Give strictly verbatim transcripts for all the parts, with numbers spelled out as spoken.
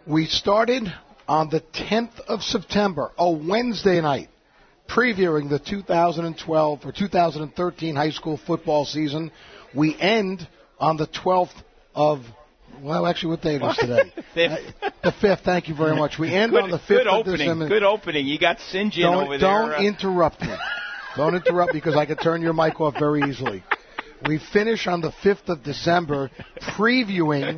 We started on the tenth of September, a Wednesday night, previewing the two thousand twelve or two thousand thirteen high school football season. We end on the twelfth of, well, actually, what date is today? fifth. Uh, the fifth, thank you very much. We end good, on the fifth good of opening, December. Good opening. You got St. John Don't, over don't there. Don't uh, interrupt me. Don't interrupt because I can turn your mic off very easily. We finish on the fifth of December previewing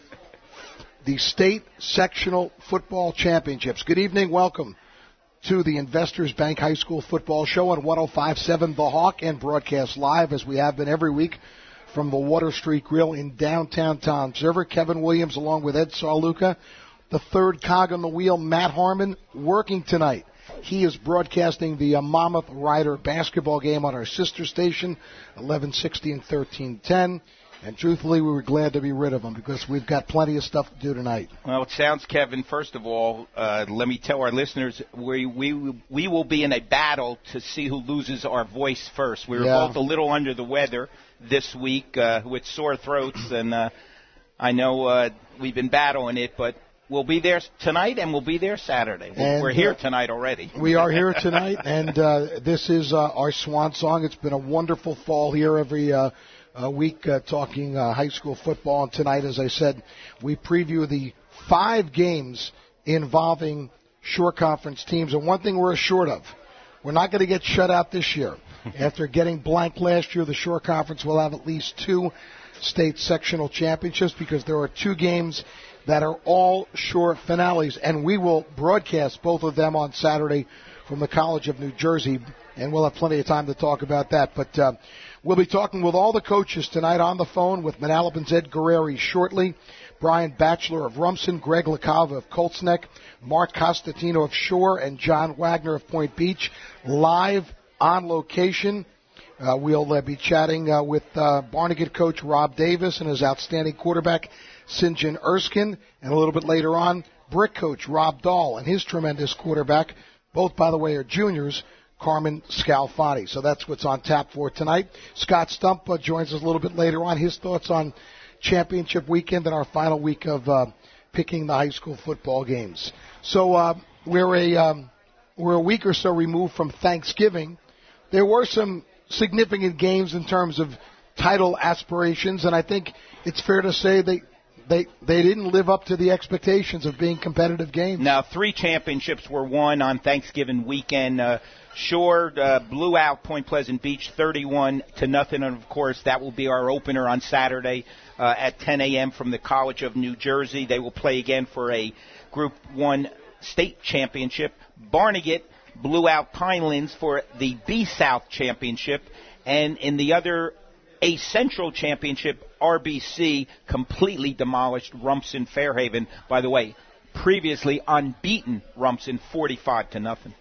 the state sectional football championships. Good evening. Welcome to the Investors Bank High School Football Show on one oh five point seven The Hawk and broadcast live as we have been every week from the Water Street Grill in downtown Toms River. Kevin Williams along with Ed Sarluca. The third cog on the wheel, Matt Harmon, working tonight. He is broadcasting the uh, Monmouth Rider basketball game on our sister station, eleven sixty and thirteen ten. And truthfully, we were glad to be rid of him because we've got plenty of stuff to do tonight. Well, it sounds, Kevin, first of all, uh, let me tell our listeners, we, we we will be in a battle to see who loses our voice first. We were yeah. both a little under the weather this week uh, with sore throats, and uh, I know uh, we've been battling it, but we'll be there tonight and we'll be there Saturday. And, we're here uh, tonight already. We are here tonight, and uh, this is uh, our swan song. It's been a wonderful fall here every uh, uh, week uh, talking uh, high school football. And tonight, as I said, we preview the five games involving Shore Conference teams. And one thing we're assured of, we're not going to get shut out this year. After getting blank last year, the Shore Conference will have at least two state sectional championships because there are two games that are all Shore finales, and we will broadcast both of them on Saturday from the College of New Jersey, and we'll have plenty of time to talk about that. But uh, we'll be talking with all the coaches tonight on the phone with Manalapan's Ed Guerreri shortly, Brian Batchelor of Rumson, Greg LaCava of Colts Neck, Mark Costatino of Shore, and John Wagner of Point Beach, live on location. Uh, we'll uh, be chatting uh, with uh, Barnegat coach Rob Davis and his outstanding quarterback, St John Erskine, and a little bit later on, Brick coach Rob Dahl and his tremendous quarterback, both, by the way, are juniors, Carmen Scalfani. So that's what's on tap for tonight. Scott Stump uh, joins us a little bit later on. His thoughts on championship weekend and our final week of uh, picking the high school football games. So uh, we're a um, we're a week or so removed from Thanksgiving. There were some significant games in terms of title aspirations, and I think it's fair to say they they they didn't live up to the expectations of being competitive games. Now, three championships were won on Thanksgiving weekend. Uh, Shore uh, blew out Point Pleasant Beach thirty-one to nothing, and of course that will be our opener on Saturday uh, at ten a.m. from the College of New Jersey. They will play again for a Group One state championship. Barnegat blew out Pinelands for the B-South Championship, and in the other A Central Championship, R B C completely demolished Rumson Fairhaven. By the way, previously unbeaten Rumson forty-five to nothing.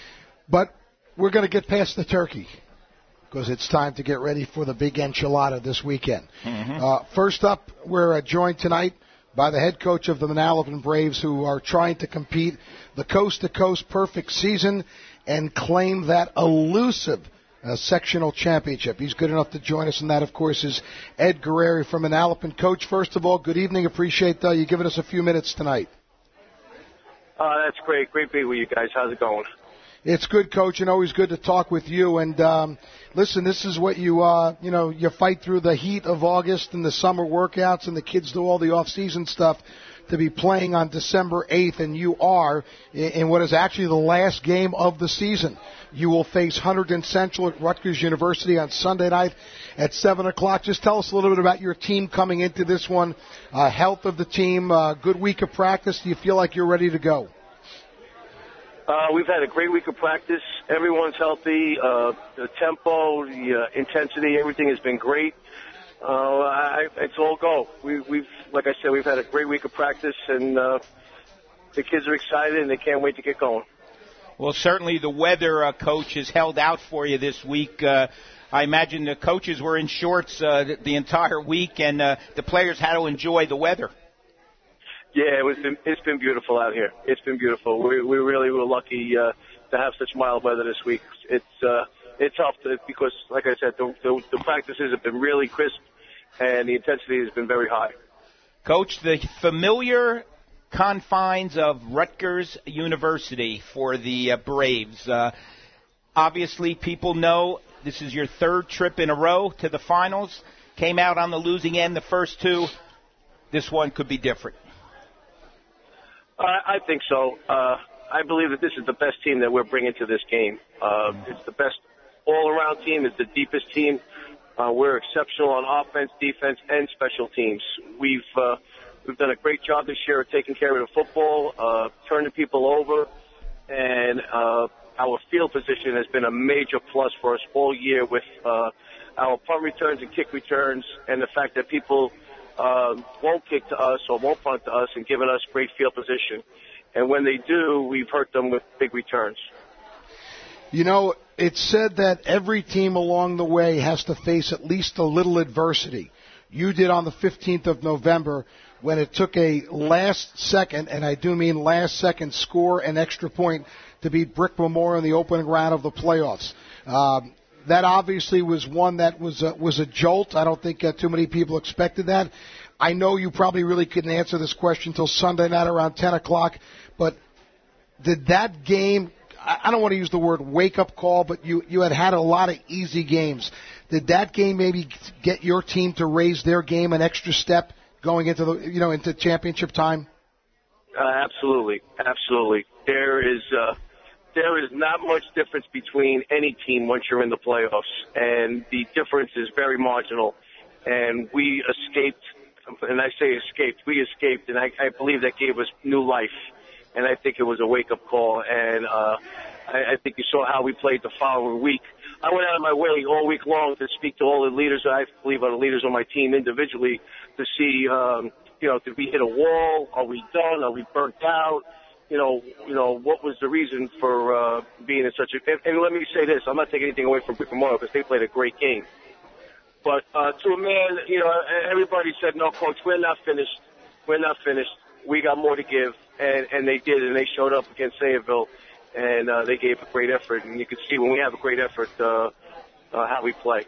But we're going to get past the turkey because it's time to get ready for the big enchilada this weekend. Mm-hmm. Uh, first up, we're uh, joined tonight by the head coach of the Manalapan Braves, who are trying to compete the coast-to-coast perfect season and claim that elusive uh, sectional championship. He's good enough to join us, and that, of course, is Ed Guerreri from Manalapan. Coach, first of all, good evening. Appreciate uh, you giving us a few minutes tonight. Uh, that's great. Great being with you guys. How's it going? It's good, Coach, and always good to talk with you. And um, listen, this is what you, uh, you know, you fight through the heat of August and the summer workouts, and the kids do all the off-season stuff to be playing on December eighth, and you are in what is actually the last game of the season. You will face Hunterdon Central at Rutgers University on Sunday night at seven o'clock. Just tell us a little bit about your team coming into this one, uh, health of the team, uh, good week of practice. Do you feel like you're ready to go? Uh, we've had a great week of practice. Everyone's healthy. Uh, the tempo, the uh, intensity, everything has been great. Uh, I, it's all go. We, we've, like I said, we've had a great week of practice, and uh, the kids are excited and they can't wait to get going. Well, certainly the weather, uh, Coach, has held out for you this week. Uh, I imagine the coaches were in shorts uh, the, the entire week, and uh, the players had to enjoy the weather. Yeah, it was been, it's been beautiful out here. It's been beautiful. We, we really were lucky uh, to have such mild weather this week. It's uh, it's helped because, like I said, the, the, the practices have been really crisp, and the intensity has been very high. Coach, the familiar confines of Rutgers University for the uh, Braves. Uh, obviously, people know this is your third trip in a row to the finals. Came out on the losing end the first two. This one could be different. Uh, I think so. Uh, I believe that this is the best team that we're bringing to this game. Uh, it's the best all-around team. It's the deepest team. Uh, we're exceptional on offense, defense, and special teams. We've uh, we've done a great job this year of taking care of the football, uh, turning people over, and uh, our field position has been a major plus for us all year with uh, our punt returns and kick returns, and the fact that people uh, won't kick to us or won't punt to us and giving us great field position. And when they do, we've hurt them with big returns. You know, it's said that every team along the way has to face at least a little adversity. You did on the fifteenth of November when it took a last second, and I do mean last second score and extra point to beat Brick Memorial in the opening round of the playoffs. Um, that obviously was one that was a, was a jolt. I don't think uh, too many people expected that. I know you probably really couldn't answer this question until Sunday night around ten o'clock, but did that game, I don't want to use the word wake-up call, but you, you had had a lot of easy games. Did that game maybe get your team to raise their game an extra step going into the, you know, into championship time? Uh, absolutely, absolutely. There is uh, there is not much difference between any team once you're in the playoffs, and the difference is very marginal. And we escaped, and I say escaped, we escaped, and I, I believe that gave us new life. And I think it was a wake-up call, and uh, I, I think you saw how we played the following week. I went out of my way all week long to speak to all the leaders that I believe are the leaders on my team individually to see, um, you know, did we hit a wall? Are we done? Are we burnt out? You know, you know, what was the reason for uh, being in such a? And, and let me say this: I'm not taking anything away from Brick Memorial because they played a great game. But uh, to a man, you know, everybody said, "No, coach, we're not finished. We're not finished. We got more to give," and, and they did, and they showed up against Sayreville, and uh, they gave a great effort. And you can see when we have a great effort uh, uh, how we play.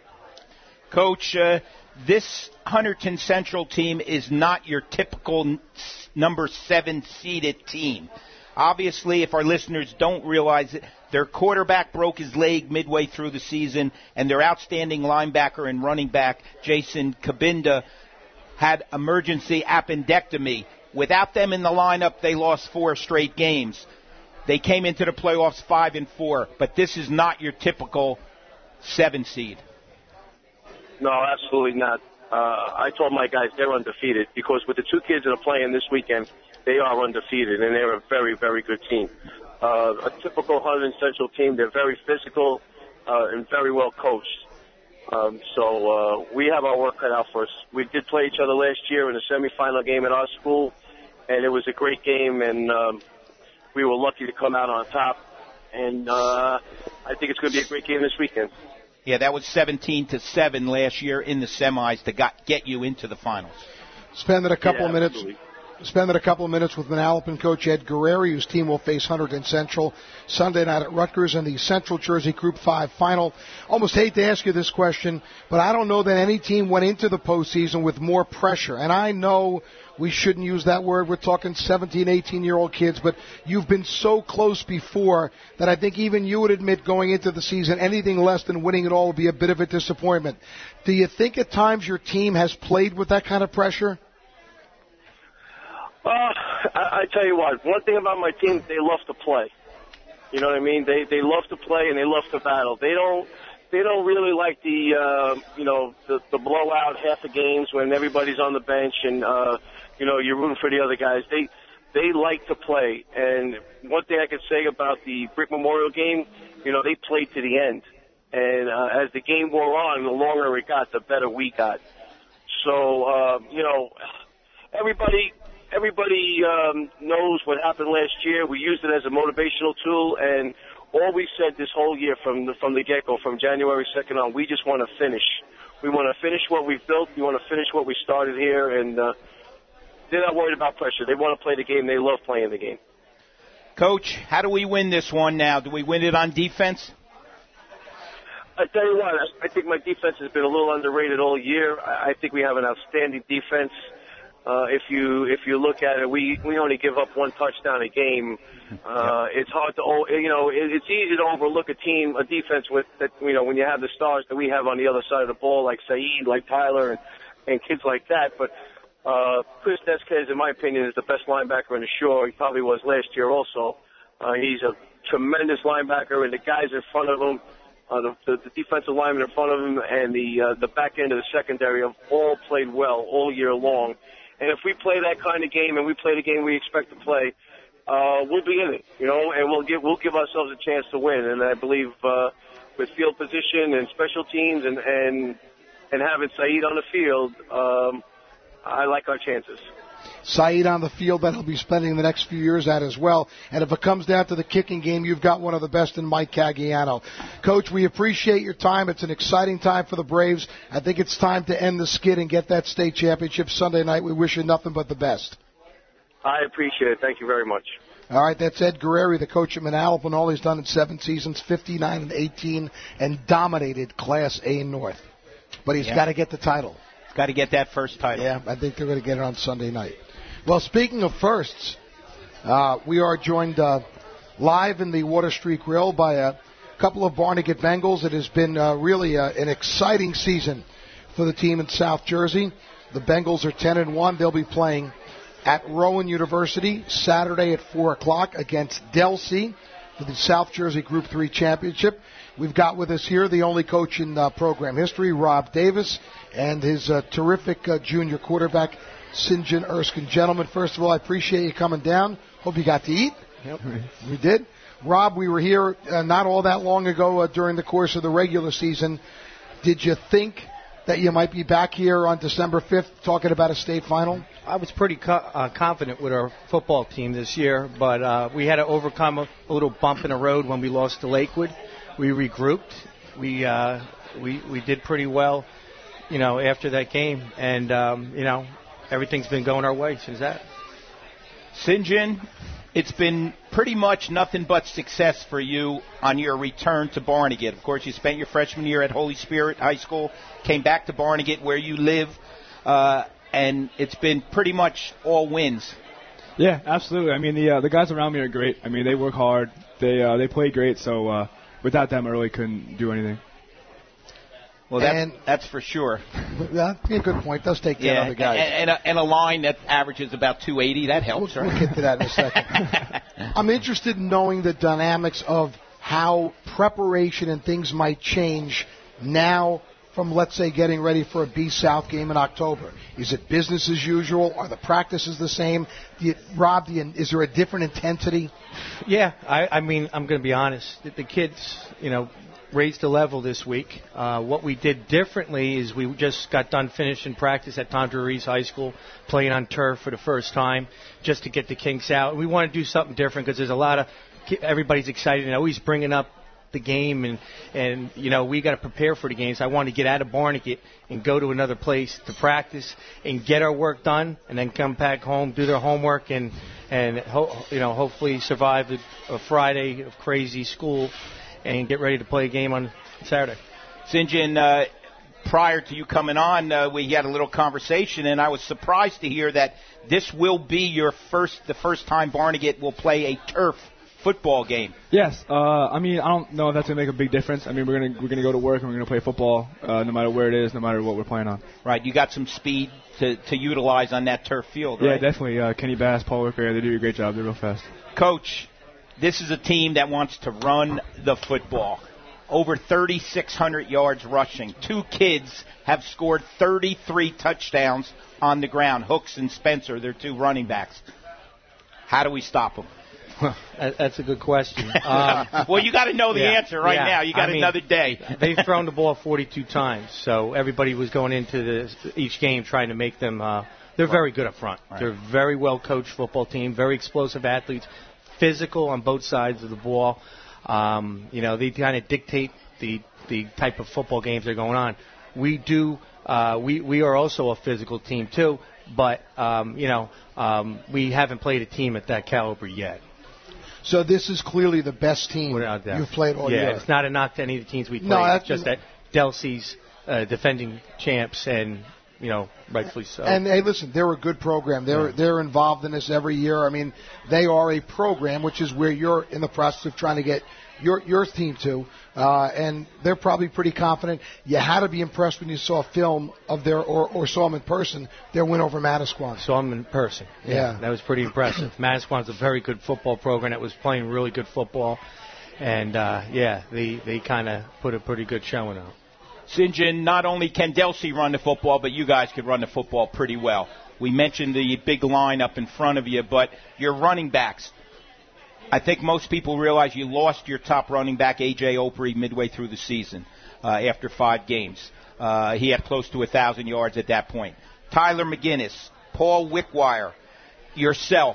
Coach, uh, this Hunterdon Central team is not your typical n- number seven seeded team. Obviously, if our listeners don't realize it, their quarterback broke his leg midway through the season, and their outstanding linebacker and running back, Jason Kabinda, had emergency appendectomy. Without them in the lineup, they lost four straight games. They came into the playoffs five and four, but this is not your typical seven seed. No, absolutely not. Uh, I told my guys they're undefeated because with the two kids that are playing this weekend, they are undefeated, and they're a very, very good team. Uh, a typical Hunterdon Central team. They're very physical uh, and very well coached. Um, so uh, we have our work cut out for us. We did play each other last year in a semifinal game at our school, and it was a great game, and um, we were lucky to come out on top. And uh, I think it's going to be a great game this weekend. Yeah, that was seventeen to seven last year in the semis to got, get you into the finals. Spending a couple yeah, of minutes. Absolutely. Spending a couple of minutes with Manalapan coach Ed Guerreri, whose team will face Hunterdon Central Sunday night at Rutgers in the Central Jersey Group five final. Almost hate to ask you this question, but I don't know that any team went into the postseason with more pressure. And I know we shouldn't use that word. We're talking seventeen, eighteen-year-old kids, but you've been so close before that I think even you would admit going into the season anything less than winning it all would be a bit of a disappointment. Do you think at times your team has played with that kind of pressure? Uh, I, I tell you what, one thing about my team, they love to play. You know what I mean? They they love to play and they love to battle. They don't they don't really like the uh, you know the, the blowout half the games when everybody's on the bench and uh, you know you're rooting for the other guys. They they like to play. And one thing I could say about the Brick Memorial game, you know, they played to the end. And uh, as the game wore on, the longer it got, the better we got. So uh, you know, everybody. Everybody um, knows what happened last year. We used it as a motivational tool, and all we said this whole year from the, from the get-go, from January second on, we just want to finish. We want to finish what we've built. We want to finish what we started here, and uh, they're not worried about pressure. They want to play the game. They love playing the game. Coach, how do we win this one now? Do we win it on defense? I tell you what, I think my defense has been a little underrated all year. I think we have an outstanding defense. Uh, if you if you look at it, we we only give up one touchdown a game. Uh, yep. It's hard to you know it, it's easy to overlook a team, a defense with that you know when you have the stars that we have on the other side of the ball, like Saeed, like Tyler, and, and kids like that. But uh, Chris Desquez, in my opinion, is the best linebacker in the Shore. He probably was last year also. Uh, he's a tremendous linebacker, and the guys in front of him. Uh, the, the, the defensive linemen in front of him and the uh, the back end of the secondary have all played well all year long. And if we play that kind of game and we play the game we expect to play, uh, we'll be in it, you know, and we'll give we'll give ourselves a chance to win. And I believe uh, with field position and special teams and and and having Saeed on the field, um, I like our chances. Saeed on the field that he'll be spending the next few years at as well. And if it comes down to the kicking game, you've got one of the best in Mike Caggiano. Coach, we appreciate your time. It's an exciting time for the Braves. I think it's time to end the skid and get that state championship Sunday night. We wish you nothing but the best. I appreciate it. Thank you very much. All right, that's Ed Guerreri, the coach at Manalapan. All he's done in seven seasons, fifty-nine and eighteen, and dominated Class A North. But he's yeah. got to get the title. He's got to get that first title. Yeah, I think they're going to get it on Sunday night. Well, speaking of firsts, uh, we are joined uh, live in the Water Street Grill by a couple of Barnegat Bengals. It has been uh, really uh, an exciting season for the team in South Jersey. The Bengals are ten and one. They'll be playing at Rowan University Saturday at four o'clock against Delsea for the South Jersey Group three Championship. We've got with us here the only coach in uh, program history, Rob Davis, and his uh, terrific uh, junior quarterback, Sinjin Erskine. Gentlemen, first of all, I appreciate you coming down. Hope you got to eat. Yep. We did. Rob, we were here uh, not all that long ago uh, during the course of the regular season. Did you think that you might be back here on December fifth talking about a state final? I was pretty co- uh, confident with our football team this year, but uh, we had to overcome a, a little bump in the road when we lost to Lakewood. We regrouped. We uh, we we did pretty well, you know, after that game, and um, you know. Everything's been going our way since that. Sinjin, it's been pretty much nothing but success for you on your return to Barnegat. Of course, you spent your freshman year at Holy Spirit High School, came back to Barnegat where you live, uh, and it's been pretty much all wins. Yeah, absolutely. I mean, the uh, the guys around me are great. I mean, they work hard. They uh, they play great. So uh, without them, I really couldn't do anything. Well, that's, that's for sure. Yeah, good point. Does take care yeah, of the guys. And, and, a, and a line that averages about two eighty, that helps, we'll, right? We'll get to that in a second. I'm interested in knowing the dynamics of how preparation and things might change now from, let's say, getting ready for a B-South game in October. Is it business as usual? Are the practices the same? Do you, Rob, do you, is there a different intensity? Yeah, I, I mean, I'm going to be honest. The, the kids, you know, raised the level this week. Uh, what we did differently is we just got done finishing practice at Tondra Reese High School, playing on turf for the first time, just to get the kinks out. We want to do something different because there's a lot of everybody's excited and always bringing up the game, and and you know we got to prepare for the games. I want to get out of Barnegat and go to another place to practice and get our work done, and then come back home, do their homework, and and ho- you know hopefully survive a, a Friday of crazy school and get ready to play a game on Saturday. Sinjin, uh, prior to you coming on, uh, we had a little conversation, and I was surprised to hear that this will be your first, the first time Barnegat will play a turf football game. Yes, uh, I mean I don't know if that's gonna make a big difference. I mean we're gonna we're gonna go to work and we're gonna play football, uh, no matter where it is, no matter what we're playing on. Right, you got some speed to, to utilize on that turf field, right? Yeah, definitely. Uh, Kenny Bass, Paul Wicker, they do a great job. They're real fast. Coach, this is a team that wants to run the football. Over thirty-six hundred yards rushing. Two kids have scored thirty-three touchdowns on the ground. Hooks and Spencer, they're two running backs. How do we stop them? That's a good question. Um, well, you got to know the yeah, answer right yeah. now. You got I mean, another day. They've thrown the ball forty-two times, so everybody was going into this, each game trying to make them. Uh, they're right. very good up front. Right. They're a very well coached football team, very explosive athletes, physical on both sides of the ball. Um, you know, they kind of dictate the the type of football games that are going on. We do. Uh, we we are also a physical team too, but um, you know, um, we haven't played a team at that caliber yet. So this is clearly the best team you've played all yeah, year. Yeah, it's not a knock to any of the teams we played. No, it's just that Delsea's uh, defending champs, and you know, rightfully so. And hey, listen, they're a good program. They're yeah. they're involved in this every year. I mean, they are a program, which is where you're in the process of trying to get your your team to, uh, and they're probably pretty confident. You had to be impressed when you saw film of their or, or saw them in person. Their win over Manasquan. Saw them in person. Yeah, yeah. that was pretty impressive. Manasquan's a very good football program that was playing really good football, and uh, yeah, they they kind of put a pretty good showing out. Saint John, not only can Delsey run the football, but you guys could run the football pretty well. We mentioned the big line up in front of you, but your running backs. I think most people realize you lost your top running back, A J Opry, midway through the season uh, after five games. Uh, he had close to one thousand yards at that point. Tyler McGinnis, Paul Wickwire, yourself,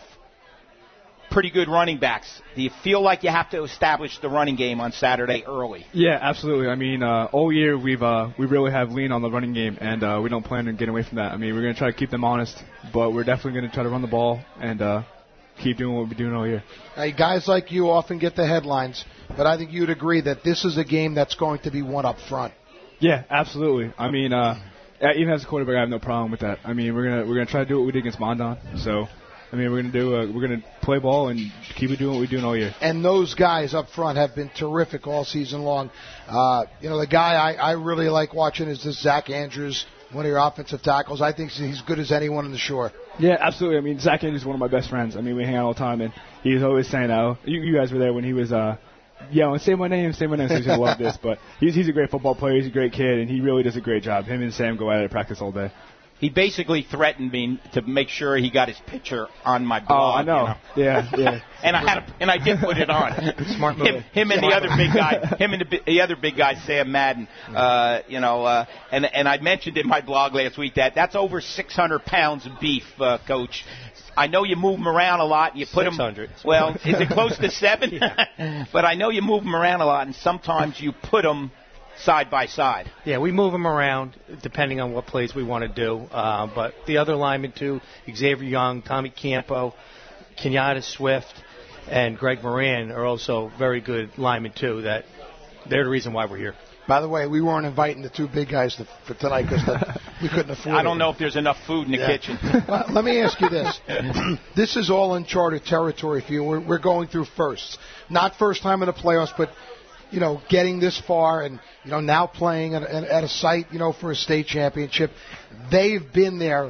pretty good running backs. Do you feel like you have to establish the running game on Saturday early? Yeah, absolutely. I mean, uh, all year we've uh, we really have leaned on the running game, and uh, we don't plan on getting away from that. I mean, we're going to try to keep them honest, but we're definitely going to try to run the ball and uh, keep doing what we've been doing all year. Hey, guys like you often get the headlines, but I think you'd agree that this is a game that's going to be won up front. Yeah, absolutely. I mean, uh, even as a quarterback, I have no problem with that. I mean, we're gonna we're gonna try to do what we did against Mondon. So, I mean, we're gonna do uh, we're gonna play ball and keep it doing what we're doing all year. And those guys up front have been terrific all season long. Uh, you know, the guy I, I really like watching is this Zach Andrews, one of your offensive tackles. I think he's good as anyone on the shore. Yeah, absolutely. I mean, Zach Andrews is one of my best friends. I mean, we hang out all the time, and he's always saying, "Oh, you, you guys were there when he was." Uh, Yeah, say my name, say my name, so he's going to love this. But he's he's a great football player. He's a great kid, and he really does a great job. Him and Sam go at it at practice all day. He basically threatened me to make sure he got his picture on my blog. Oh, I know. You know? Yeah, yeah. and I had, a, and I did put it on. Smart move. Him, him and the other big guy, him and the, the other big guy, Sam Madden. Uh, you know, uh, and and I mentioned in my blog last week that that's over six hundred pounds of beef, uh, Coach. I know you move them around a lot. And you put six hundred. them. Well, is it close to seven? Yeah. But I know you move them around a lot, and sometimes you put them side by side. Yeah, we move them around depending on what plays we want to do. Uh, but the other linemen too, Xavier Young, Tommy Campo, Kenyatta Swift, and Greg Moran are also very good linemen too. That they're the reason why we're here. By the way, we weren't inviting the two big guys to, for tonight because we couldn't afford it. I don't know if there's enough food in the yeah. kitchen. Well, let me ask you this. This is all uncharted territory for you. We're, we're going through firsts. Not first time in the playoffs, but, you know, getting this far and, you know, now playing at, at a site, you know, for a state championship. They've been there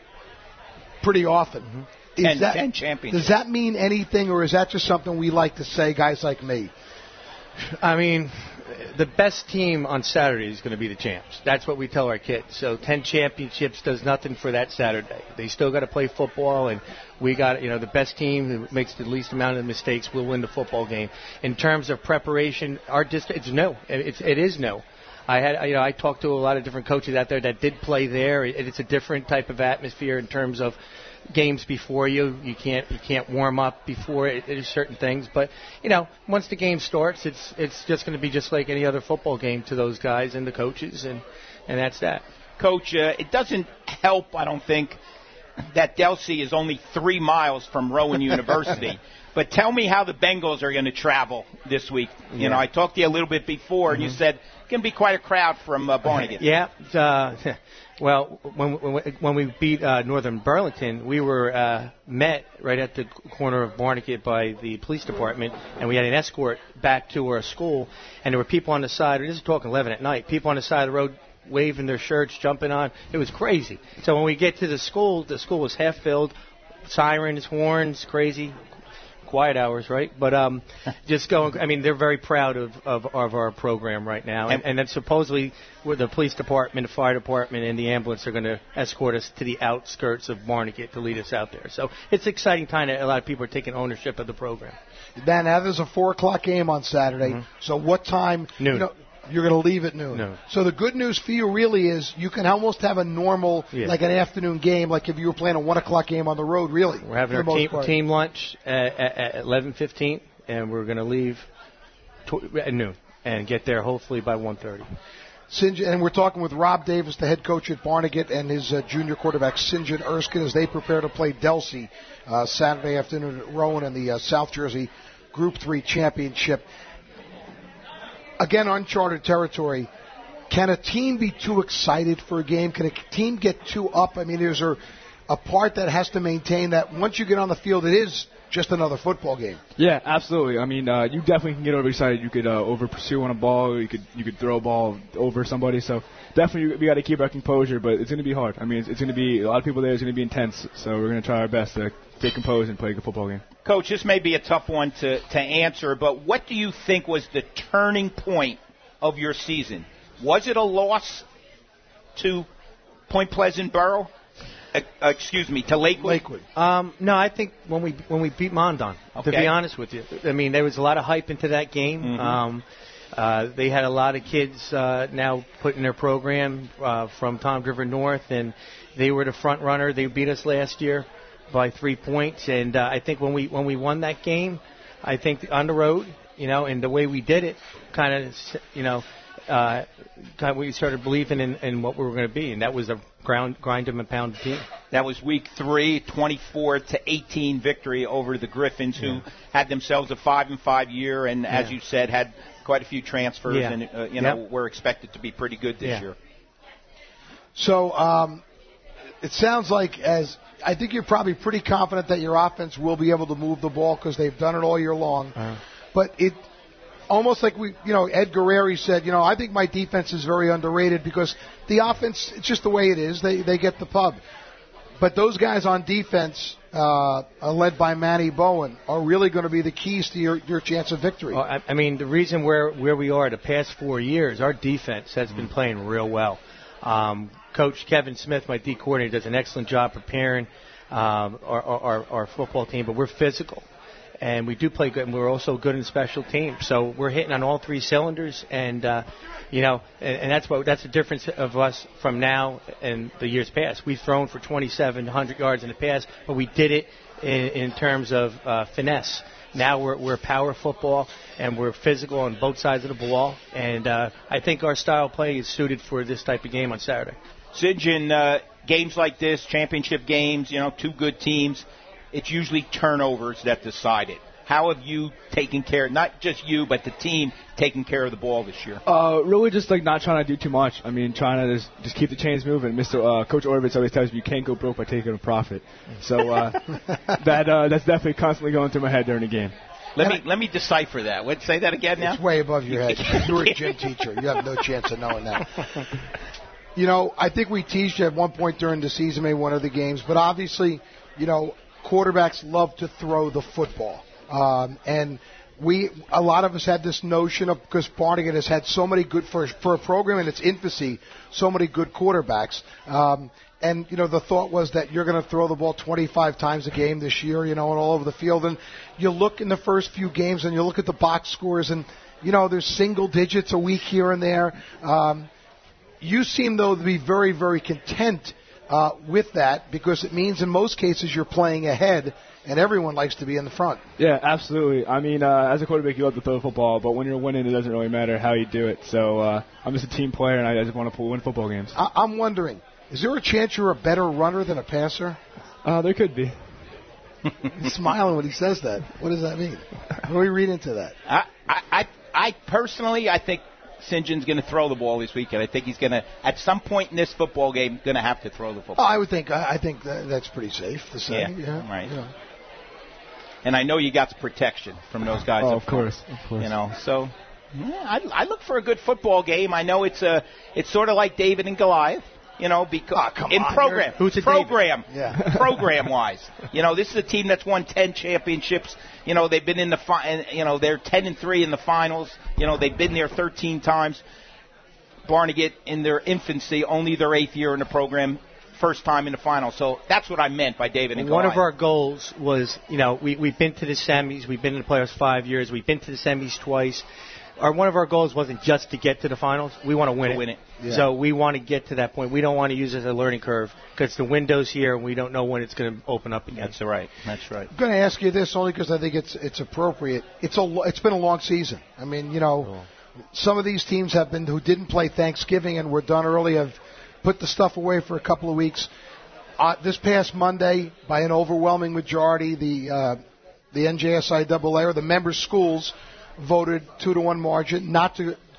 pretty often. Mm-hmm. Is ten, that, ten championships. Does that mean anything, or is that just something we like to say, guys like me? I mean, the best team on Saturday is going to be the champs. That's what we tell our kids. So ten championships does nothing for that Saturday. They still got to play football, and we got, you know, the best team who makes the least amount of mistakes will win the football game. In terms of preparation, our district, it's no. It's, it is no. I had, you know, I talked to a lot of different coaches out there that did play there. It's a different type of atmosphere in terms of games before you. You can't you can't warm up before it. There's certain things, but you know, once the game starts, it's it's just going to be just like any other football game to those guys and the coaches, and and that's that. Coach, uh, it doesn't help, I don't think, that Delsey is only three miles from Rowan University. But tell me how the Bengals are going to travel this week. You yeah. know, I talked to you a little bit before, mm-hmm. and you said it's going to be quite a crowd from uh, Barnegat. Yeah. Uh, well, when, when when we beat uh, Northern Burlington, we were uh, met right at the corner of Barnegat by the police department, and we had an escort back to our school. And there were people on the side. This is talking eleven at night. People on the side of the road waving their shirts, jumping on. It was crazy. So when we get to the school, the school was half filled. Sirens, horns, crazy. Quiet hours, right? But um, just going. I mean, they're very proud of, of, of our program right now, and, and then supposedly, with the police department, the fire department, and the ambulance are going to escort us to the outskirts of Barnegat to lead us out there. So it's an exciting time that a lot of people are taking ownership of the program. Dan, now there's a four o'clock game on Saturday. Mm-hmm. So what time? Noon. You know, you're going to leave at noon. No. So the good news for you really is you can almost have a normal, yeah. like an afternoon game, like if you were playing a one o'clock game on the road. Really, we're having our team, team lunch at, at, at eleven fifteen, and we're going to leave tw- at noon and get there hopefully by one thirty. And we're talking with Rob Davis, the head coach at Barnegat, and his uh, junior quarterback, Saint John Erskine, as they prepare to play Delsey uh, Saturday afternoon at Rowan in the uh, South Jersey Group three Championship. Again, uncharted territory. can a team be too excited for a game? Can a team get too up? I mean, is there a part that has to maintain that once you get on the field, it is just another football game? Yeah, absolutely. I mean, uh, you definitely can get overexcited. You could uh, over pursue on a ball. You could you could throw a ball over somebody. So definitely we got to keep our composure, but it's going to be hard. I mean, it's, it's going to be a lot of people there. It's going to be intense. So we're going to try our best to stay composed and play a good football game. Coach, this may be a tough one to, to answer, but what do you think was the turning point of your season? Was it a loss to Point Pleasant Borough? Uh, uh, excuse me, to Lakewood? Lakewood. Um, no, I think when we when we beat Mondon, okay. to be honest with you. I mean, there was a lot of hype into that game. Mm-hmm. Um, uh, they had a lot of kids uh, now put in their program uh, from Toms River North, and they were the front runner. They beat us last year by three points, and uh, I think when we when we won that game, I think on the road, you know, and the way we did it, kind of, you know, uh, kind of we started believing in, in what we were going to be, and that was a ground grind 'em and pound team. That was week three, twenty-four to eighteen victory over the Griffins, who yeah. had themselves a five and five year, and as yeah. you said, had quite a few transfers, yeah. and uh, you know yep. were expected to be pretty good this yeah. year. So um, it sounds like, as I think you're probably pretty confident that your offense will be able to move the ball because they've done it all year long. Uh-huh. But it almost like we, you know, Ed Guerreri said, you know, I think my defense is very underrated because the offense, it's just the way it is. They they get the pub. But those guys on defense, uh, led by Manny Bowen, are really going to be the keys to your, your chance of victory. Well, I, I mean, the reason where, where we are the past four years, our defense has been playing real well. Um, Coach Kevin Smith, my D coordinator, does an excellent job preparing um, our, our, our football team, but we're physical. And we do play good, and we're also good in special teams. So we're hitting on all three cylinders, and uh, you know, and, and that's what that's the difference of us from now and the years past. We've thrown for twenty-seven hundred yards in the past, but we did it in, in terms of uh, finesse. Now we're we're power football, and we're physical on both sides of the ball, and uh, I think our style of play is suited for this type of game on Saturday. Sidge, in uh, games like this, championship games, you know, two good teams, it's usually turnovers that decide it. How have you taken care, not just you, but the team, taking care of the ball this year? Uh, really just like not trying to do too much. I mean, trying to just, just keep the chains moving. Mister Uh, Coach Orovitz always tells me you can't go broke by taking a profit. So uh, that uh, that's definitely constantly going through my head during the game. Let me let me decipher that. What, say that again now? It's way above your head. You're a gym teacher. You have no chance of knowing that. You know, I think we teased you at one point during the season, maybe one of the games, but obviously, you know, quarterbacks love to throw the football. Um, and we, a lot of us had this notion of, because Barnegat has had so many good, for, for a program in its infancy, so many good quarterbacks. Um, and, you know, the thought was that you're going to throw the ball twenty-five times a game this year, you know, and all over the field. And you look in the first few games and you look at the box scores and, you know, there's single digits a week here and there. Um, you seem, though, to be very, very content uh, with that because it means in most cases you're playing ahead. And everyone likes to be in the front. Yeah, absolutely. I mean, uh, as a quarterback, you love to throw the football, but when you're winning, it doesn't really matter how you do it. So uh, I'm just a team player, and I just want to win football games. I- I'm wondering, is there a chance you're a better runner than a passer? Uh, there could be. He's smiling when he says that. What does that mean? What do we read into that? I, I, I personally, I think Saint John's going to throw the ball this weekend. I think he's going to, at some point in this football game, going to have to throw the football. Oh, I would think. I, I think that, that's pretty safe to say. Yeah, yeah. right. Yeah. And I know you got the protection from those guys. Oh, of course, of course. You know, so yeah, I, I look for a good football game. I know it's a, it's sort of like David and Goliath. You know, because oh, come in on, program, who's a program, yeah. program wise, you know, this is a team that's won ten championships. You know, they've been in the, fi- you know, they're ten and three in the finals. You know, they've been there thirteen times. Barnegat in their infancy, only their eighth year in the program. First time in the final. So that's what I meant by David and Goliath. One of our goals was, you know, we, we've been to the semis. We've been in the playoffs five years. We've been to the semis twice. Our, one of our goals wasn't just to get to the finals. We want to win to it. Win it. Yeah. So we want to get to that point. We don't want to use it as a learning curve because the window's here and we don't know when it's going to open up again. That's right. That's right. I'm going to ask you this only because I think it's it's appropriate. It's a it's been a long season. I mean, you know, oh. some of these teams have been who didn't play Thanksgiving and were done early have put the stuff away for a couple of weeks. Uh, this past Monday, by an overwhelming majority, the uh, the N J S I A A, or the member schools, voted two to one margin not to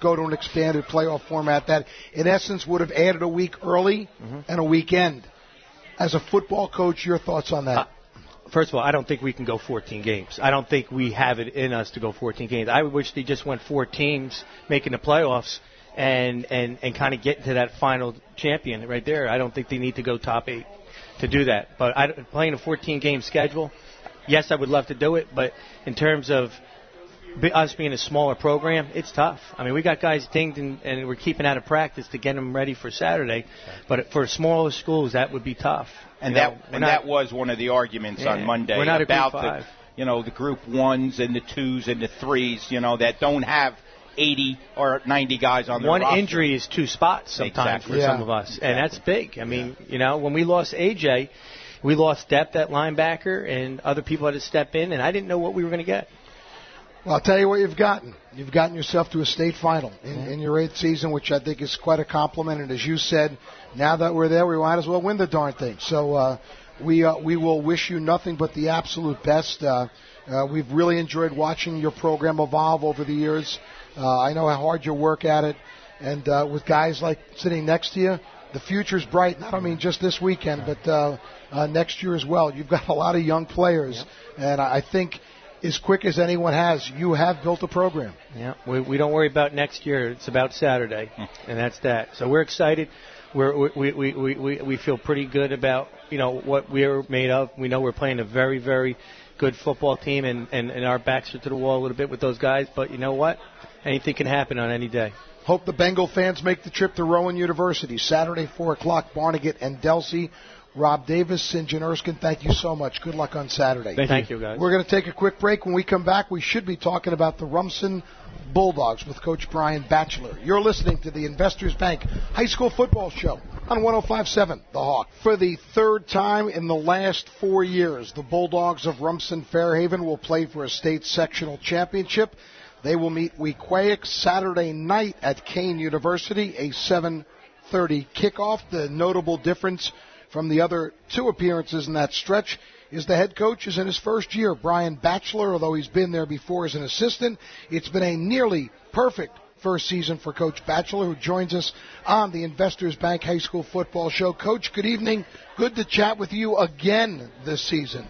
go to an expanded playoff format that, in essence, would have added a week early mm-hmm. and a weekend. As a football coach, your thoughts on that? Uh, First of all, I don't think we can go fourteen games. I don't think we have it in us to go fourteen games. I wish they just went four teams making the playoffs and, and, and kind of get to that final champion right there. I don't think they need to go top eight to do that. But I, playing a fourteen-game schedule, yes, I would love to do it. But in terms of be, us being a smaller program, it's tough. I mean, we got guys dinged and, and we're keeping out of practice to get them ready for Saturday. But for smaller schools, that would be tough. And you that know, and not, that was one of the arguments yeah, on Monday we're not about a group five. the you know the group ones and the twos and the threes, you know, that don't have eighty or ninety guys on their one roster. injury is two spots sometimes exactly. for yeah. some of us, and that's big. I mean, yeah. you know, when we lost A J, we lost depth at linebacker, and other people had to step in, and I didn't know what we were going to get. Well, I'll tell you what you've gotten. You've gotten yourself to a state final in, mm-hmm. in your eighth season, which I think is quite a compliment. And as you said, now that we're there, we might as well win the darn thing. So uh, we uh, we will wish you nothing but the absolute best. Uh, uh, we've really enjoyed watching your program evolve over the years. Uh, I know how hard you work at it. And uh, with guys like sitting next to you, the future's bright. And I don't mean just this weekend, but uh, uh, next year as well. You've got a lot of young players. Yep. And I think as quick as anyone has, you have built a program. Yeah, we, we don't worry about next year. It's about Saturday, and that's that. So we're excited. We're, we, we, we, we, we feel pretty good about, you know, what we're made of. We know we're playing a very, very good football team, and, and, and our backs are to the wall a little bit with those guys. But you know what? Anything can happen on any day. Hope the Bengal fans make the trip to Rowan University, Saturday, four o'clock, Barnegat and Delsey. Rob Davis, St. John Erskine, thank you so much. Good luck on Saturday. Thank, thank you. you, guys. We're going to take a quick break. When we come back, we should be talking about the Rumson Bulldogs with Coach Brian Batchelor. You're listening to the Investors Bank High School Football Show on one oh five point seven The Hawk. For the third time in the last four years, the Bulldogs of Rumson Fairhaven will play for a state sectional championship. They will meet Weequahic Saturday night at Kane University, a seven thirty kickoff. The notable difference from the other two appearances in that stretch is the head coach is in his first year, Brian Batchelor, although he's been there before as an assistant. It's been a nearly perfect first season for Coach Batchelor, who joins us on the Investors Bank High School Football Show. Coach, good evening. Good to chat with you again this season.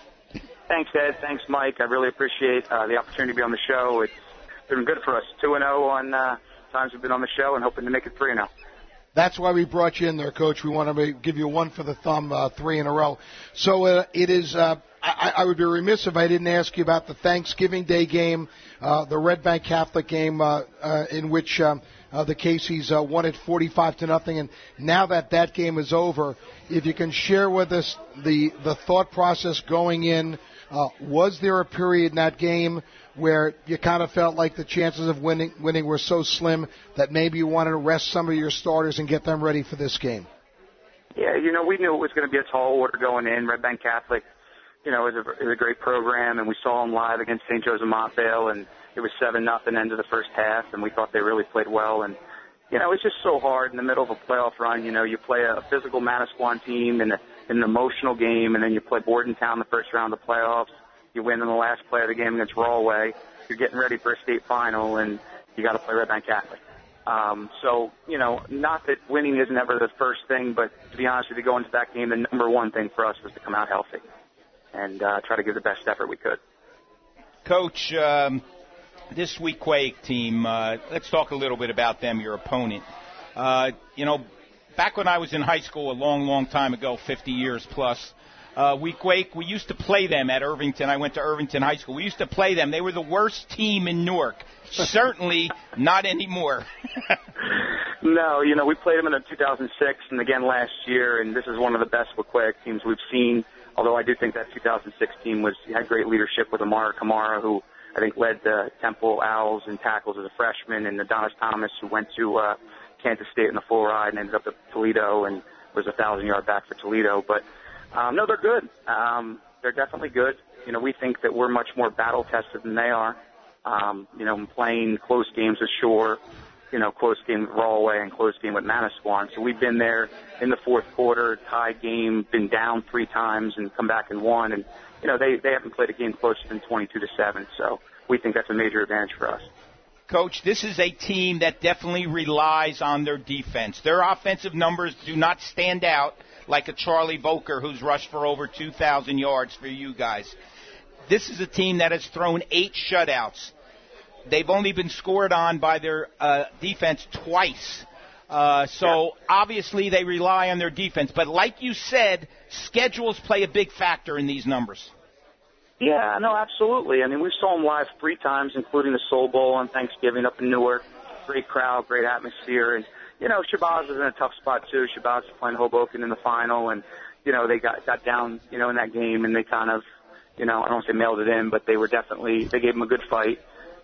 Thanks, Ed. Thanks, Mike. I really appreciate uh, the opportunity to be on the show. It's been good for us. two and oh on uh, times we've been on the show and hoping to make it three and oh. That's why we brought you in there, Coach. We want to give you one for the thumb, uh, three in a row. So uh, it is. Uh, I, I would be remiss if I didn't ask you about the Thanksgiving Day game, uh, the Red Bank Catholic game, uh, uh, in which um, uh, the Caseys uh, won it forty-five to nothing. And now that that game is over, if you can share with us the the thought process going in. Uh, was there a period in that game where you kind of felt like the chances of winning winning were so slim that maybe you wanted to rest some of your starters and get them ready for this game? Yeah, you know, we knew it was going to be a tall order going in. Red Bank Catholic, you know, is a, is a great program, and we saw them live against Saint Joseph Montvale, and it was seven nothing end of the first half, and we thought they really played well. And, you know, it's just so hard in the middle of a playoff run. You know, you play a physical Manasquan team in, a, in an emotional game, and then you play Bordentown the first round of the playoffs. You win in the last play of the game against Rawlway. You're getting ready for a state final, and you got to play Red Bank Catholic. Um, so, you know, not that winning is never the first thing, but to be honest with you, going into that game, the number one thing for us was to come out healthy and uh, try to give the best effort we could. Coach, um, this Weequahic team, uh, let's talk a little bit about them, your opponent. Uh, you know, back when I was in high school a long, long time ago, fifty years plus, Uh, Weequahic, we used to play them at Irvington. I went to Irvington High School. We used to play them. They were the worst team in Newark. Certainly not anymore. No, you know, we played them in two thousand six and again last year, and this is one of the best Weequahic teams we've seen, although I do think that two thousand six team was, had great leadership with Amara Kamara, who I think led the Temple Owls in tackles as a freshman, and Adonis Thomas, who went to uh, Kansas State in the full ride and ended up at Toledo and was a thousand-yard back for Toledo. But Um, no, they're good. Um, they're definitely good. You know, we think that we're much more battle-tested than they are. Um, you know, playing close games with Shore, you know, close game with Rawlway and close game with Manasquan. So we've been there in the fourth quarter, tied game, been down three times and come back and won. And, you know, they, they haven't played a game closer than twenty-two to seven. So we think that's a major advantage for us. Coach, this is a team that definitely relies on their defense. Their offensive numbers do not stand out like a Charlie Volker who's rushed for over two thousand yards for you guys. This is a team that has thrown eight shutouts. They've only been scored on by their uh, defense twice. Uh, so yeah. Obviously they rely on their defense. But like you said, schedules play a big factor in these numbers. Yeah, no, absolutely. I mean, we saw them live three times, including the Soul Bowl on Thanksgiving up in Newark. Great crowd, great atmosphere. And, you know, Shabazz was in a tough spot, too. Shabazz was playing Hoboken in the final, and, you know, they got, got down, you know, in that game, and they kind of, you know, I don't want to say mailed it in, but they were definitely, they gave them a good fight.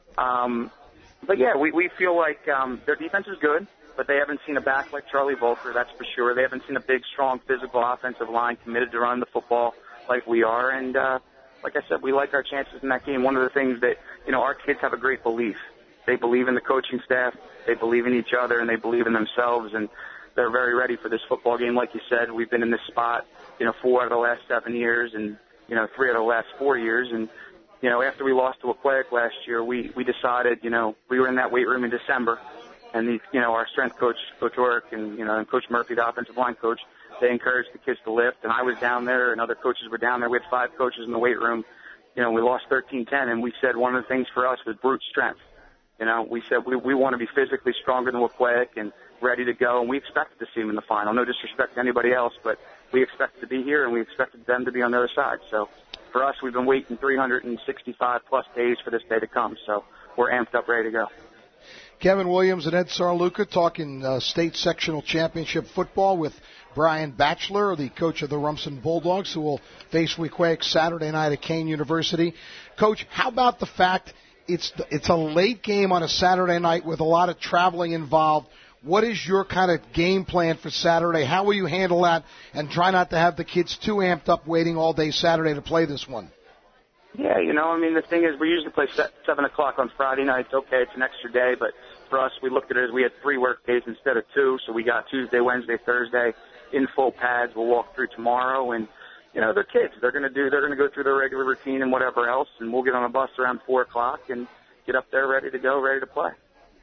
Um, but, yeah, we, we feel like um, their defense is good, but they haven't seen a back like Charlie Volker, that's for sure. They haven't seen a big, strong, physical offensive line committed to run the football like we are, and, uh, like I said, we like our chances in that game. One of the things that, you know, our kids have a great belief. They believe in the coaching staff, they believe in each other, and they believe in themselves, and they're very ready for this football game. Like you said, we've been in this spot, you know, four out of the last seven years and, you know, three out of the last four years. And, you know, after we lost to Aquatic last year, we, we decided, you know, we were in that weight room in December, and, the, you know, our strength coach, Coach Orrick, and, you know, and Coach Murphy, the offensive line coach, they encouraged the kids to lift, and I was down there, and other coaches were down there. We had five coaches in the weight room. You know, we lost thirteen ten, and we said one of the things for us was brute strength. You know, we said we, we want to be physically stronger than Aquatic and ready to go, and we expected to see them in the final. No disrespect to anybody else, but we expected to be here, and we expected them to be on the other side. So for us, we've been waiting three hundred sixty-five plus days for this day to come, so we're amped up, ready to go. Kevin Williams and Ed Sarluca talking uh, state sectional championship football with Brian Batchelor, the coach of the Rumson Bulldogs, who will face Wequahic Saturday night at Kane University. Coach, how about the fact it's it's a late game on a Saturday night with a lot of traveling involved? What is your kind of game plan for Saturday? How will you handle that, and try not to have the kids too amped up waiting all day Saturday to play this one? Yeah, you know, I mean, the thing is, we usually play seven o'clock on Friday nights. Okay, it's an extra day, but for us, we looked at it as we had three work days instead of two, so we got Tuesday, Wednesday, Thursday in full pads. We'll walk through tomorrow, and, you know, they're kids. They're going to do, they're going to go through their regular routine and whatever else, and we'll get on a bus around four o'clock and get up there ready to go, ready to play.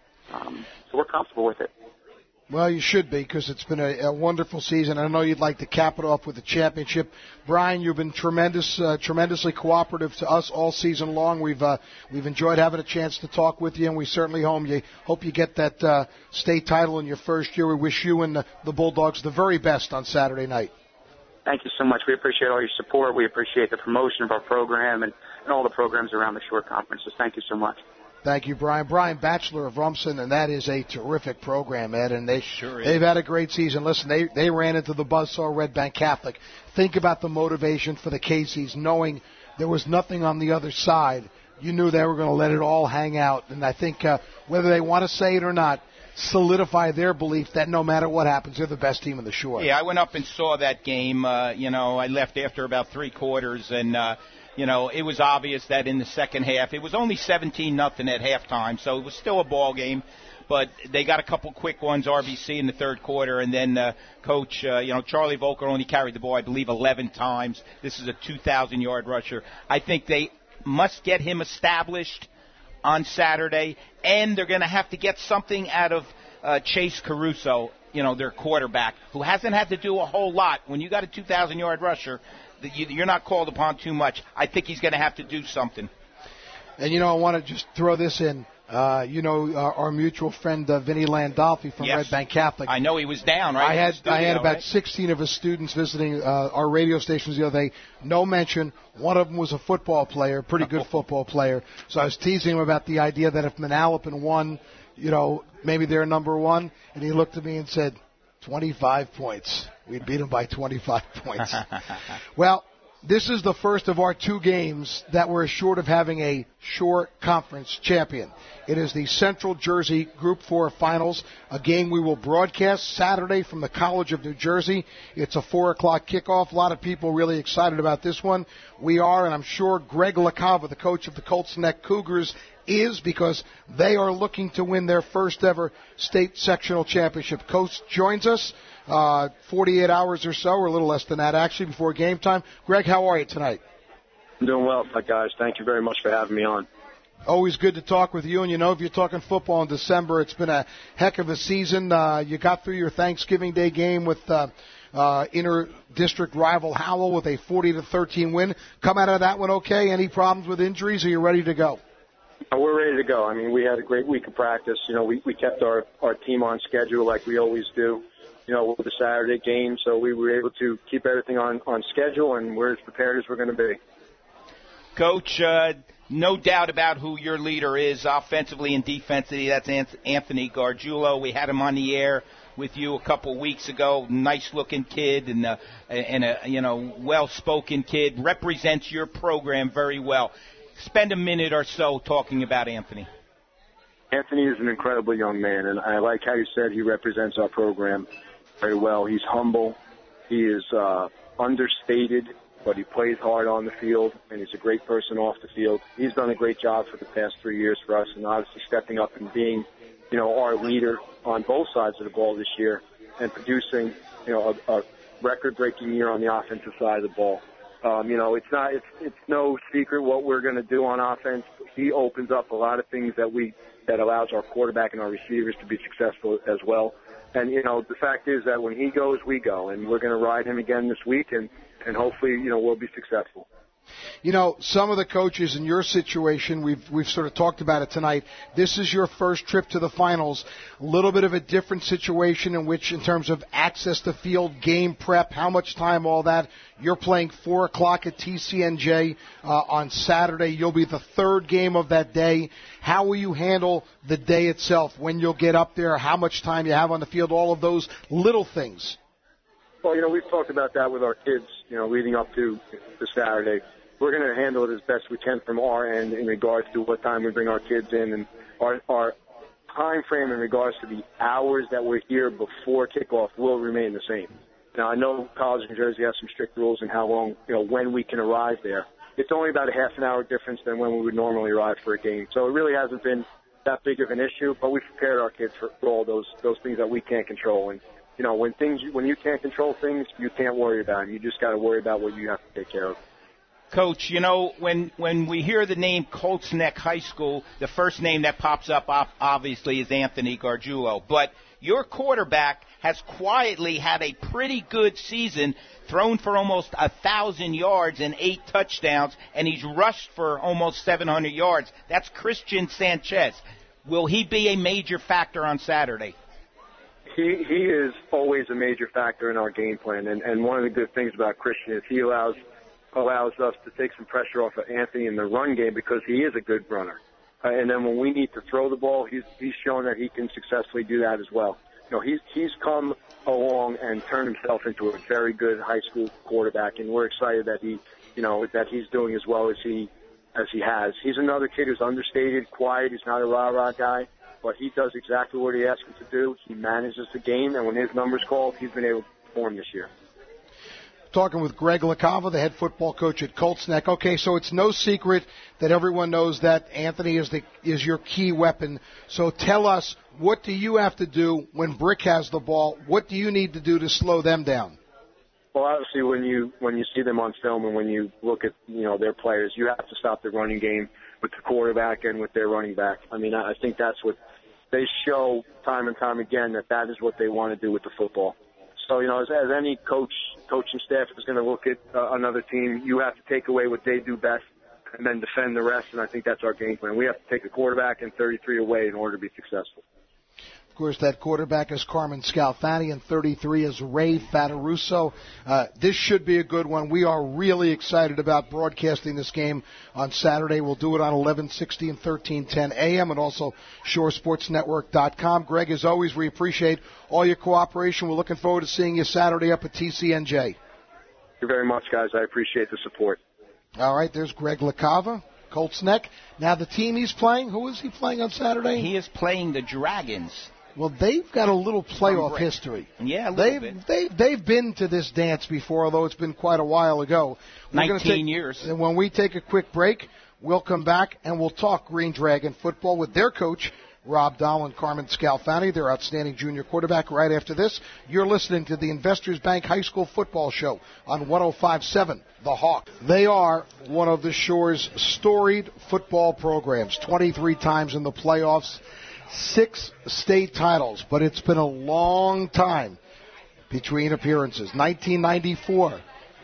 Um, so we're comfortable with it. Well, you should be, because it's been a, a wonderful season. I know you'd like to cap it off with a championship. Brian, you've been tremendous, uh, tremendously cooperative to us all season long. We've uh, we've enjoyed having a chance to talk with you, and we certainly hope you hope you get that uh, state title in your first year. We wish you and the, the Bulldogs the very best on Saturday night. Thank you so much. We appreciate all your support. We appreciate the promotion of our program and, and all the programs around the Shore Conference. So thank you so much. Thank you, Brian. Brian Batchelor of Rumson, and that is a terrific program, Ed. And they, sure is. They've had a great season. Listen, they, they ran into the buzzsaw Red Bank Catholic. Think about the motivation for the Caseys, knowing there was nothing on the other side. You knew they were going to let it all hang out. And I think uh, whether they want to say it or not, solidify their belief that no matter what happens, they're the best team in the Shore. Yeah, I went up and saw that game. Uh, you know, I left after about three quarters, and uh, you know, it was obvious that in the second half, it was only seventeen nothing at halftime, so it was still a ball game. But they got a couple quick ones, R B C in the third quarter, and then uh, Coach, uh, you know, Charlie Volker only carried the ball, I believe, eleven times. This is a two thousand yard rusher. I think they must get him established on Saturday, and they're going to have to get something out of uh, Chase Caruso, you know, their quarterback, who hasn't had to do a whole lot. When you got a two thousand yard rusher, you're not called upon too much. I think he's going to have to do something. And, you know, I want to just throw this in. Uh, you know, our, our mutual friend uh, Vinny Landolfi from yes. Red Bank Catholic. I know he was down, right? I had studio, I had about right? sixteen of his students visiting uh, our radio stations the other day. No mention. One of them was a football player, pretty good football player. So I was teasing him about the idea that if Manalapan won, you know, maybe they're number one. And he looked at me and said, twenty-five points. We'd beat them by twenty-five points. Well, this is the first of our two games that we're short of having a Shore Conference champion. It is the Central Jersey Group four Finals, a game we will broadcast Saturday from the College of New Jersey. It's a four o'clock kickoff. A lot of people really excited about this one. We are, and I'm sure Greg LaCava, the coach of the Colts Neck Cougars, is, because they are looking to win their first ever state sectional championship. Coach joins us uh, forty-eight hours or so, or a little less than that actually, before game time. Greg, how are you tonight? I'm doing well, guys. Thank you very much for having me on. Always good to talk with you. And, you know, if you're talking football in December, it's been a heck of a season. Uh, you got through your Thanksgiving Day game with uh, uh, inter-district rival Howell with a forty to thirteen win. Come out of that one okay? Any problems with injuries? Are you ready to go? We're ready to go. I mean, we had a great week of practice. You know, we, we kept our, our team on schedule like we always do, you know, with the Saturday game. So we were able to keep everything on, on schedule, and we're as prepared as we're going to be. Coach, uh, no doubt about who your leader is offensively and defensively. That's Anthony Gargiulo. We had him on the air with you a couple weeks ago. Nice-looking kid and, uh, and a, you know, well-spoken kid. Represents your program very well. Spend a minute or so talking about Anthony. Anthony is an incredible young man, and I like how you said he represents our program very well. He's humble. He is uh, understated, but he plays hard on the field, and he's a great person off the field. He's done a great job for the past three years for us, and obviously stepping up and being, you know, our leader on both sides of the ball this year and producing, you know, a, a record-breaking year on the offensive side of the ball. Um, you know, it's not, it's, it's no secret what we're going to do on offense. He opens up a lot of things that we, that allows our quarterback and our receivers to be successful as well. And, you know, the fact is that when he goes, we go, and we're going to ride him again this week, and, and hopefully, you know, we'll be successful. You know, some of the coaches in your situation, we've we've sort of talked about it tonight. This is your first trip to the finals. A little bit of a different situation in which, in terms of access to field, game prep, how much time, all that. You're playing four o'clock at T C N J uh, on Saturday. You'll be the third game of that day. How will you handle the day itself, when you'll get up there, how much time you have on the field, all of those little things? Well, you know, we've talked about that with our kids, you know, leading up to the Saturday. We're going to handle it as best we can from our end in regards to what time we bring our kids in, and our, our time frame in regards to the hours that we're here before kickoff will remain the same. Now, I know College of New Jersey has some strict rules in how long, you know, when we can arrive there. It's only about a half an hour difference than when we would normally arrive for a game. So it really hasn't been that big of an issue, but we've prepared our kids for, for all those those things that we can't control. And, you know, when things when you can't control things, you can't worry about them. You just got to worry about what you have to take care of. Coach, you know, when when we hear the name Colts Neck High School, the first name that pops up obviously is Anthony Gargiulo. But your quarterback has quietly had a pretty good season, thrown for almost a thousand yards and eight touchdowns, and he's rushed for almost seven hundred yards. That's Christian Sanchez. Will he be a major factor on Saturday? He he is always a major factor in our game plan, and, and one of the good things about Christian is he allows allows us to take some pressure off of Anthony in the run game because he is a good runner. Uh, and then when we need to throw the ball, he's he's shown that he can successfully do that as well. You know, he's he's come along and turned himself into a very good high school quarterback, and we're excited that he, you know, that he's doing as well as he as he has. He's another kid who's understated, quiet. He's not a rah-rah guy, but he does exactly what he asks him to do. He manages the game, and when his number's called, he's been able to perform this year. Talking with Greg LaCava, the head football coach at Colts Neck. Okay, so it's no secret that everyone knows that Anthony is the is your key weapon. So tell us, what do you have to do when Brick has the ball? What do you need to do to slow them down? Well, obviously, when you when you see them on film and when you look at, you know, their players, you have to stop the running game with the quarterback and with their running back. I mean, I think that's what they show time and time again, that that is what they want to do with the football. So, you know, as, as any coach, coaching staff is going to look at uh, another team, you have to take away what they do best and then defend the rest, and I think that's our game plan. We have to take the quarterback and thirty-three away in order to be successful. Of course, that quarterback is Carmen Scalfani, and thirty-three is Ray Fataruso. Uh, this should be a good one. We are really excited about broadcasting this game on Saturday. We'll do it on eleven sixty and thirteen ten a.m. and also shore sports network dot com. Greg, as always, we appreciate all your cooperation. We're looking forward to seeing you Saturday up at T C N J. Thank you very much, guys. I appreciate the support. All right, there's Greg LaCava, Colts Neck. Now, the team he's playing, who is he playing on Saturday? He is playing the Dragons. Well, they've got a little playoff history. Yeah, a little they've, bit. They've, they've been to this dance before, although it's been quite a while ago. We're nineteen take, years. And when we take a quick break, we'll come back and we'll talk Green Dragon football with their coach, Rob Dahl and Carmen Scalfani, their outstanding junior quarterback. Right after this, you're listening to the Investors Bank High School Football Show on one oh five point seven The Hawk. They are one of the Shore's storied football programs, twenty-three times in the playoffs, six state titles, but it's been a long time between appearances. nineteen ninety-four,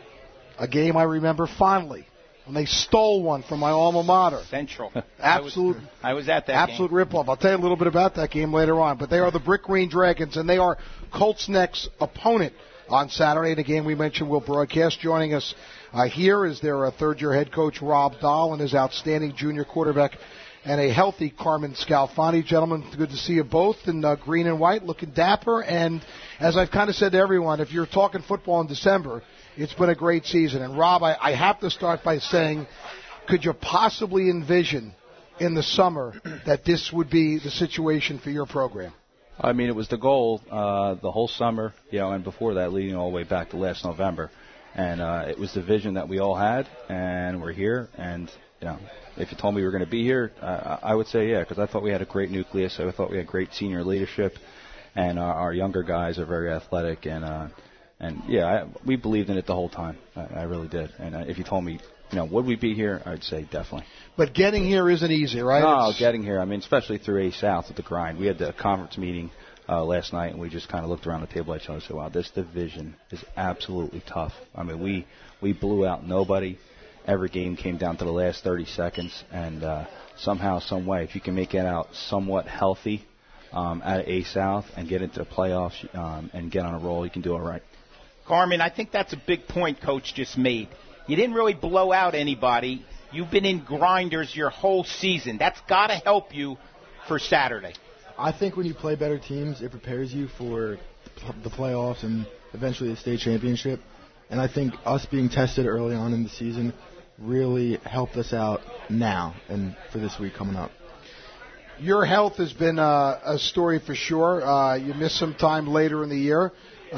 a game I remember fondly, when they stole one from my alma mater. Central. Absolute, I was, I was at that absolute game. rip-off. I'll tell you a little bit about that game later on. But they are the Brick Green Dragons, and they are Colts Neck's opponent on Saturday. And again, we mentioned will broadcast. Joining us uh, here is their uh, third-year head coach, Rob Dahl, and his outstanding junior quarterback, and a healthy Carmen Scalfani. Gentlemen, good to see you both in uh, green and white, looking dapper. And as I've kind of said to everyone, if you're talking football in December, it's been a great season. And, Rob, I, I have to start by saying, could you possibly envision in the summer that this would be the situation for your program? I mean, it was the goal uh, the whole summer, you know, and before that, leading all the way back to last November. And uh, it was the vision that we all had, and we're here. And, you know, if you told me we were going to be here, uh, I would say yeah, because I thought we had a great nucleus. I thought we had great senior leadership, and uh, our younger guys are very athletic. And, uh, and yeah, I, we believed in it the whole time. I, I really did. And uh, if you told me, you know, would we be here, I'd say definitely. But getting here isn't easy, right? No, it's... getting here. I mean, especially through A South at the grind. We had the conference meeting uh, last night, and we just kind of looked around the table at each other and said, wow, this division is absolutely tough. I mean, we, we blew out nobody. Every game came down to the last thirty seconds, and uh, somehow, some way, if you can make it out somewhat healthy um, at A South and get into the playoffs um, and get on a roll, you can do it right. Carmen, I think that's a big point Coach just made. You didn't really blow out anybody. You've been in grinders your whole season. That's got to help you for Saturday. I think when you play better teams, it prepares you for the playoffs and eventually the state championship. And I think us being tested early on in the season really helped us out now and for this week coming up. Your health has been uh, a story for sure. Uh, you missed some time later in the year.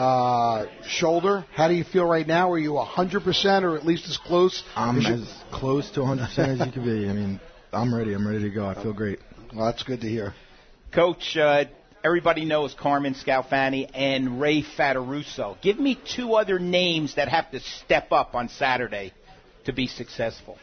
Uh, shoulder, how do you feel right now? Are you one hundred percent or at least as close? I'm as, as close to one hundred percent as you can be. I mean, I'm ready. I'm ready to go. I feel great. Well, that's good to hear. Coach, uh, everybody knows Carmen Scalfani and Ray Fataruso. Give me two other names that have to step up on Saturday to be successful.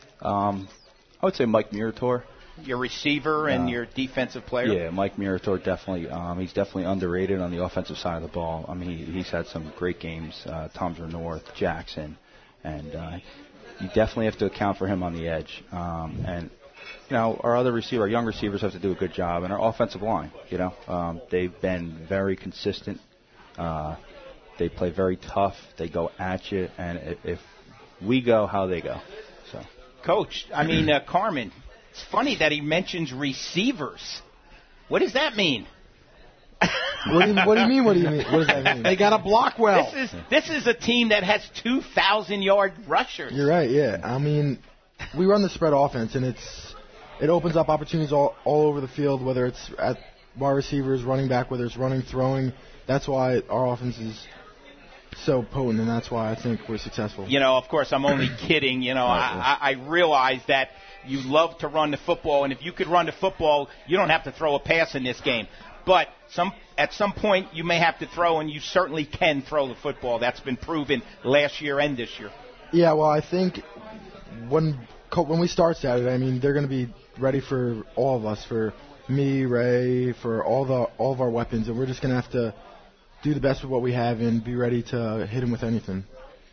Um, I would say Mike Murator. Your receiver and uh, your defensive player? Yeah, Mike Murator definitely. Um, he's definitely underrated on the offensive side of the ball. I mean, he, he's had some great games. Uh, Tomsboro North, Jackson, and uh, you definitely have to account for him on the edge. Um, and you know, our other receiver, our young receivers have to do a good job, and our offensive line. You know, um, they've been very consistent. Uh, they play very tough. They go at you, and if, if we go, how they go. So, Coach, I mean, uh, Carmen. It's funny that he mentions receivers. What does that mean? What do you, what do you mean? What do you mean? What does that mean? They got to block well. This is this is a team that has two thousand yard rushers. You're right. Yeah. I mean, we run the spread offense, and it's it opens up opportunities all all over the field. Whether it's at wide receivers, running back, whether it's running, throwing. That's why our offense is so potent, and that's why I think we're successful. You know, of course, I'm only kidding. You know, I, I, I realize that you love to run the football, and if you could run the football, you don't have to throw a pass in this game. But some at some point, you may have to throw, and you certainly can throw the football. That's been proven last year and this year. Yeah, well, I think when when we start Saturday, I mean, they're going to be ready for all of us, for me, Ray, for all the all of our weapons, and we're just going to have to do the best with what we have and be ready to hit them with anything.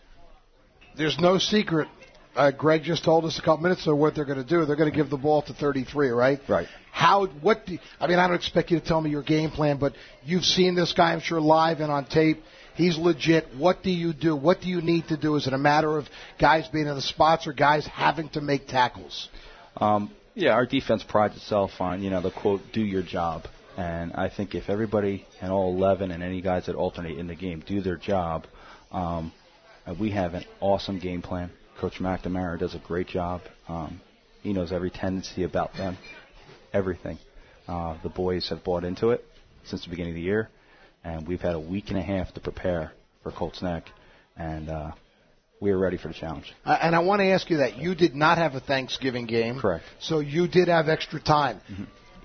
There's no secret. Uh, Greg just told us a couple minutes ago what they're going to do. They're going to give the ball to thirty-three, right? Right. How? What? Do, I mean, I don't expect you to tell me your game plan, but you've seen this guy, I'm sure, live and on tape. He's legit. What do you do? What do you need to do? Is it a matter of guys being in the spots or guys having to make tackles? Um, yeah, our defense prides itself on, you know, the quote, do your job. And I think if everybody and all eleven and any guys that alternate in the game do their job, um, we have an awesome game plan. Coach McNamara does a great job. Um, he knows every tendency about them, everything. Uh, the boys have bought into it since the beginning of the year, and we've had a week and a half to prepare for Colts Neck, and uh, we are ready for the challenge. Uh, and I want to ask you that. You did not have a Thanksgiving game. Correct. So you did have extra time. Mm-hmm.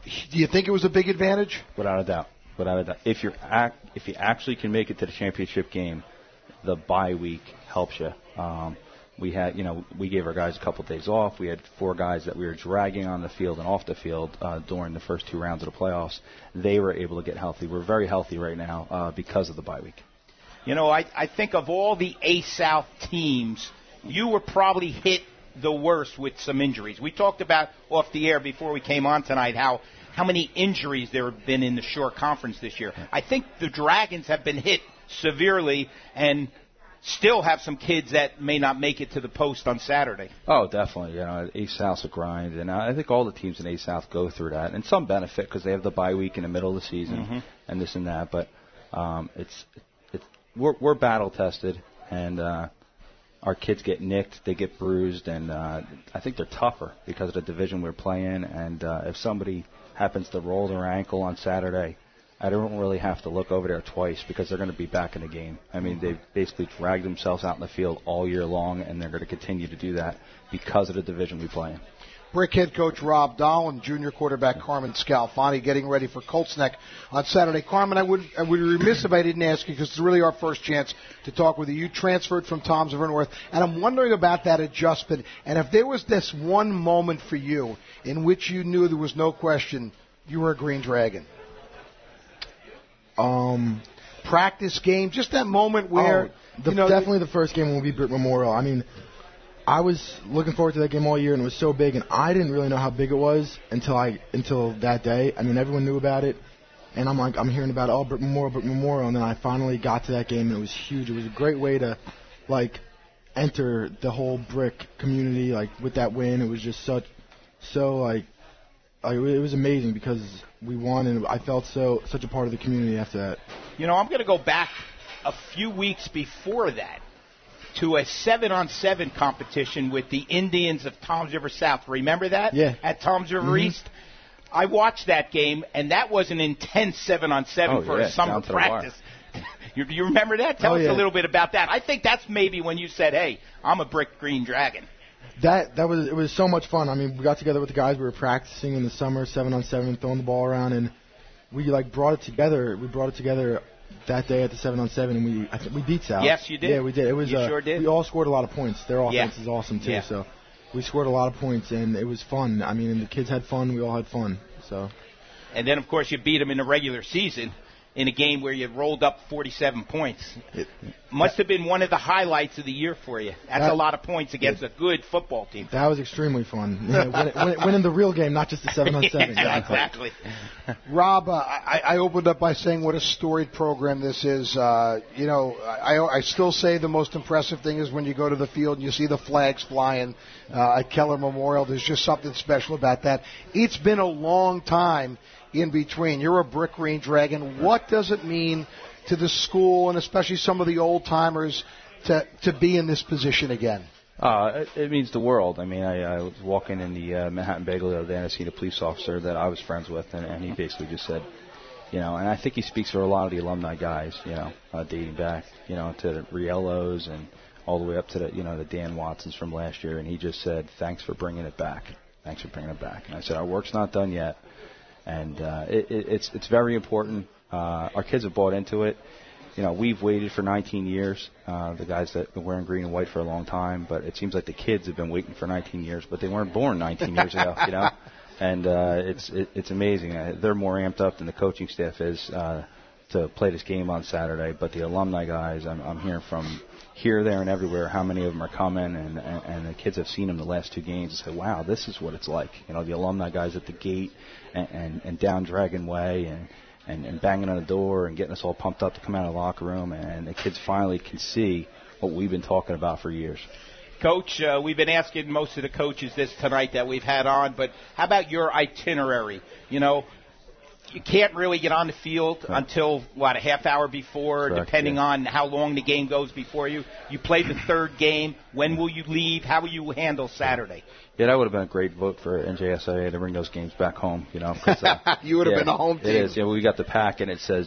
Do you think it was a big advantage? Without a doubt. Without a doubt. If you're act, if you actually can make it to the championship game, the bye week helps you. Um, we had, you know, we gave our guys a couple of days off. We had four guys that we were dragging on the field and off the field uh, during the first two rounds of the playoffs. They were able to get healthy. We're very healthy right now uh, because of the bye week. You know, I, I think of all the A-South teams, you were probably hit the worst with some injuries. We talked about off the air before we came on tonight how, how many injuries there have been in the Shore Conference this year. I think the Dragons have been hit severely and still have some kids that may not make it to the post on Saturday. Oh, definitely. You know, A-South's a grind, and I think all the teams in A-South go through that, and some benefit because they have the bye week in the middle of the season mm-hmm. and this and that. But um, it's it's we're, we're battle tested, and uh, our kids get nicked, they get bruised, and uh, I think they're tougher because of the division we're playing. And uh, if somebody happens to roll their ankle on Saturday, I don't really have to look over there twice because they're going to be back in the game. I mean, they've basically dragged themselves out in the field all year long, and they're going to continue to do that because of the division we play in. Brick head coach Rob Dahl and junior quarterback Carmen Scalfani getting ready for Colts Neck on Saturday. Carmen, I would I would be remiss if I didn't ask you because it's really our first chance to talk with you. You transferred from Tom's of Riverworth, and I'm wondering about that adjustment. And if there was this one moment for you in which you knew there was no question you were a Green Dragon. Um, practice game, just that moment where oh, the, you know, definitely the first game will be Brick Memorial. I mean, I was looking forward to that game all year, and it was so big, and I didn't really know how big it was until I until that day. I mean, everyone knew about it, and I'm like, I'm hearing about oh Brick Memorial, Brick Memorial, and then I finally got to that game, and it was huge. It was a great way to like enter the whole Brick community, like with that win. It was just such so like. It was amazing because we won, and I felt so such a part of the community after that. You know, I'm going to go back a few weeks before that to a seven-on-seven competition with the Indians of Toms River South. Remember that? Yeah. At Toms River mm-hmm. East? I watched that game, and that was an intense seven-on-seven oh, for yeah, a summer practice. you, you remember that? Tell oh, us yeah. a little bit about that. I think that's maybe when you said, hey, I'm a Brick Green Dragon. That that was it was so much fun. I mean, we got together with the guys. We were practicing in the summer, seven on seven, throwing the ball around, and we like brought it together. We brought it together that day at the seven on seven, and we I think we beat South. Yes, you did. Yeah, we did. It was. You uh, sure did. We all scored a lot of points. Their offense yeah. is awesome too. Yeah. So we scored a lot of points, and it was fun. I mean, and the kids had fun. We all had fun. So. And then, of course, you beat them in the regular season in a game where you rolled up forty-seven points. It, Must have been one of the highlights of the year for you. That's that, a lot of points against it, a good football team. That was extremely fun. Yeah, winning, winning, winning the real game, not just the seven on seven. Yeah, exactly. Rob, uh, I, I opened up by saying what a storied program this is. Uh, you know, I, I still say the most impressive thing is when you go to the field and you see the flags flying uh, at Keller Memorial. There's just something special about that. It's been a long time in between. You're a Brick Green Dragon. What does it mean to the school and especially some of the old timers to to be in this position again? Uh, it, it means the world. I mean, I, I was walking in the uh, Manhattan Bagel the other day and I seen a police officer that I was friends with, and, and he basically just said, you know, and I think he speaks for a lot of the alumni guys, you know, uh, dating back, you know, to the Riellos and all the way up to the, you know, the Dan Watsons from last year, and he just said, thanks for bringing it back. Thanks for bringing it back. And I said, our work's not done yet. And uh, it, it, it's it's very important. Uh, our kids have bought into it. You know, we've waited for nineteen years. Uh, the guys that have been wearing green and white for a long time, but it seems like the kids have been waiting for nineteen years, but they weren't born nineteen years ago. You know, and uh, it's it, it's amazing. Uh, they're more amped up than the coaching staff is uh, to play this game on Saturday. But the alumni guys, I'm, I'm hearing from here, there, and everywhere how many of them are coming, and, and, and the kids have seen them the last two games and said, wow, this is what it's like. You know, the alumni guys at the gate and, and, and down Dragon Way and, and, and banging on the door and getting us all pumped up to come out of the locker room, and the kids finally can see what we've been talking about for years. Coach, uh, we've been asking most of the coaches this tonight that we've had on, but how about your itinerary? You know, you can't really get on the field right. until, what, a half hour before, Correct, depending yeah. on how long the game goes before you. You play the third game. When will you leave? How will you handle Saturday? Yeah, that would have been a great vote for N J S A A to bring those games back home, you know. Cause, uh, you would have yeah, been a home team. It is. Yeah, we got the pack, and it says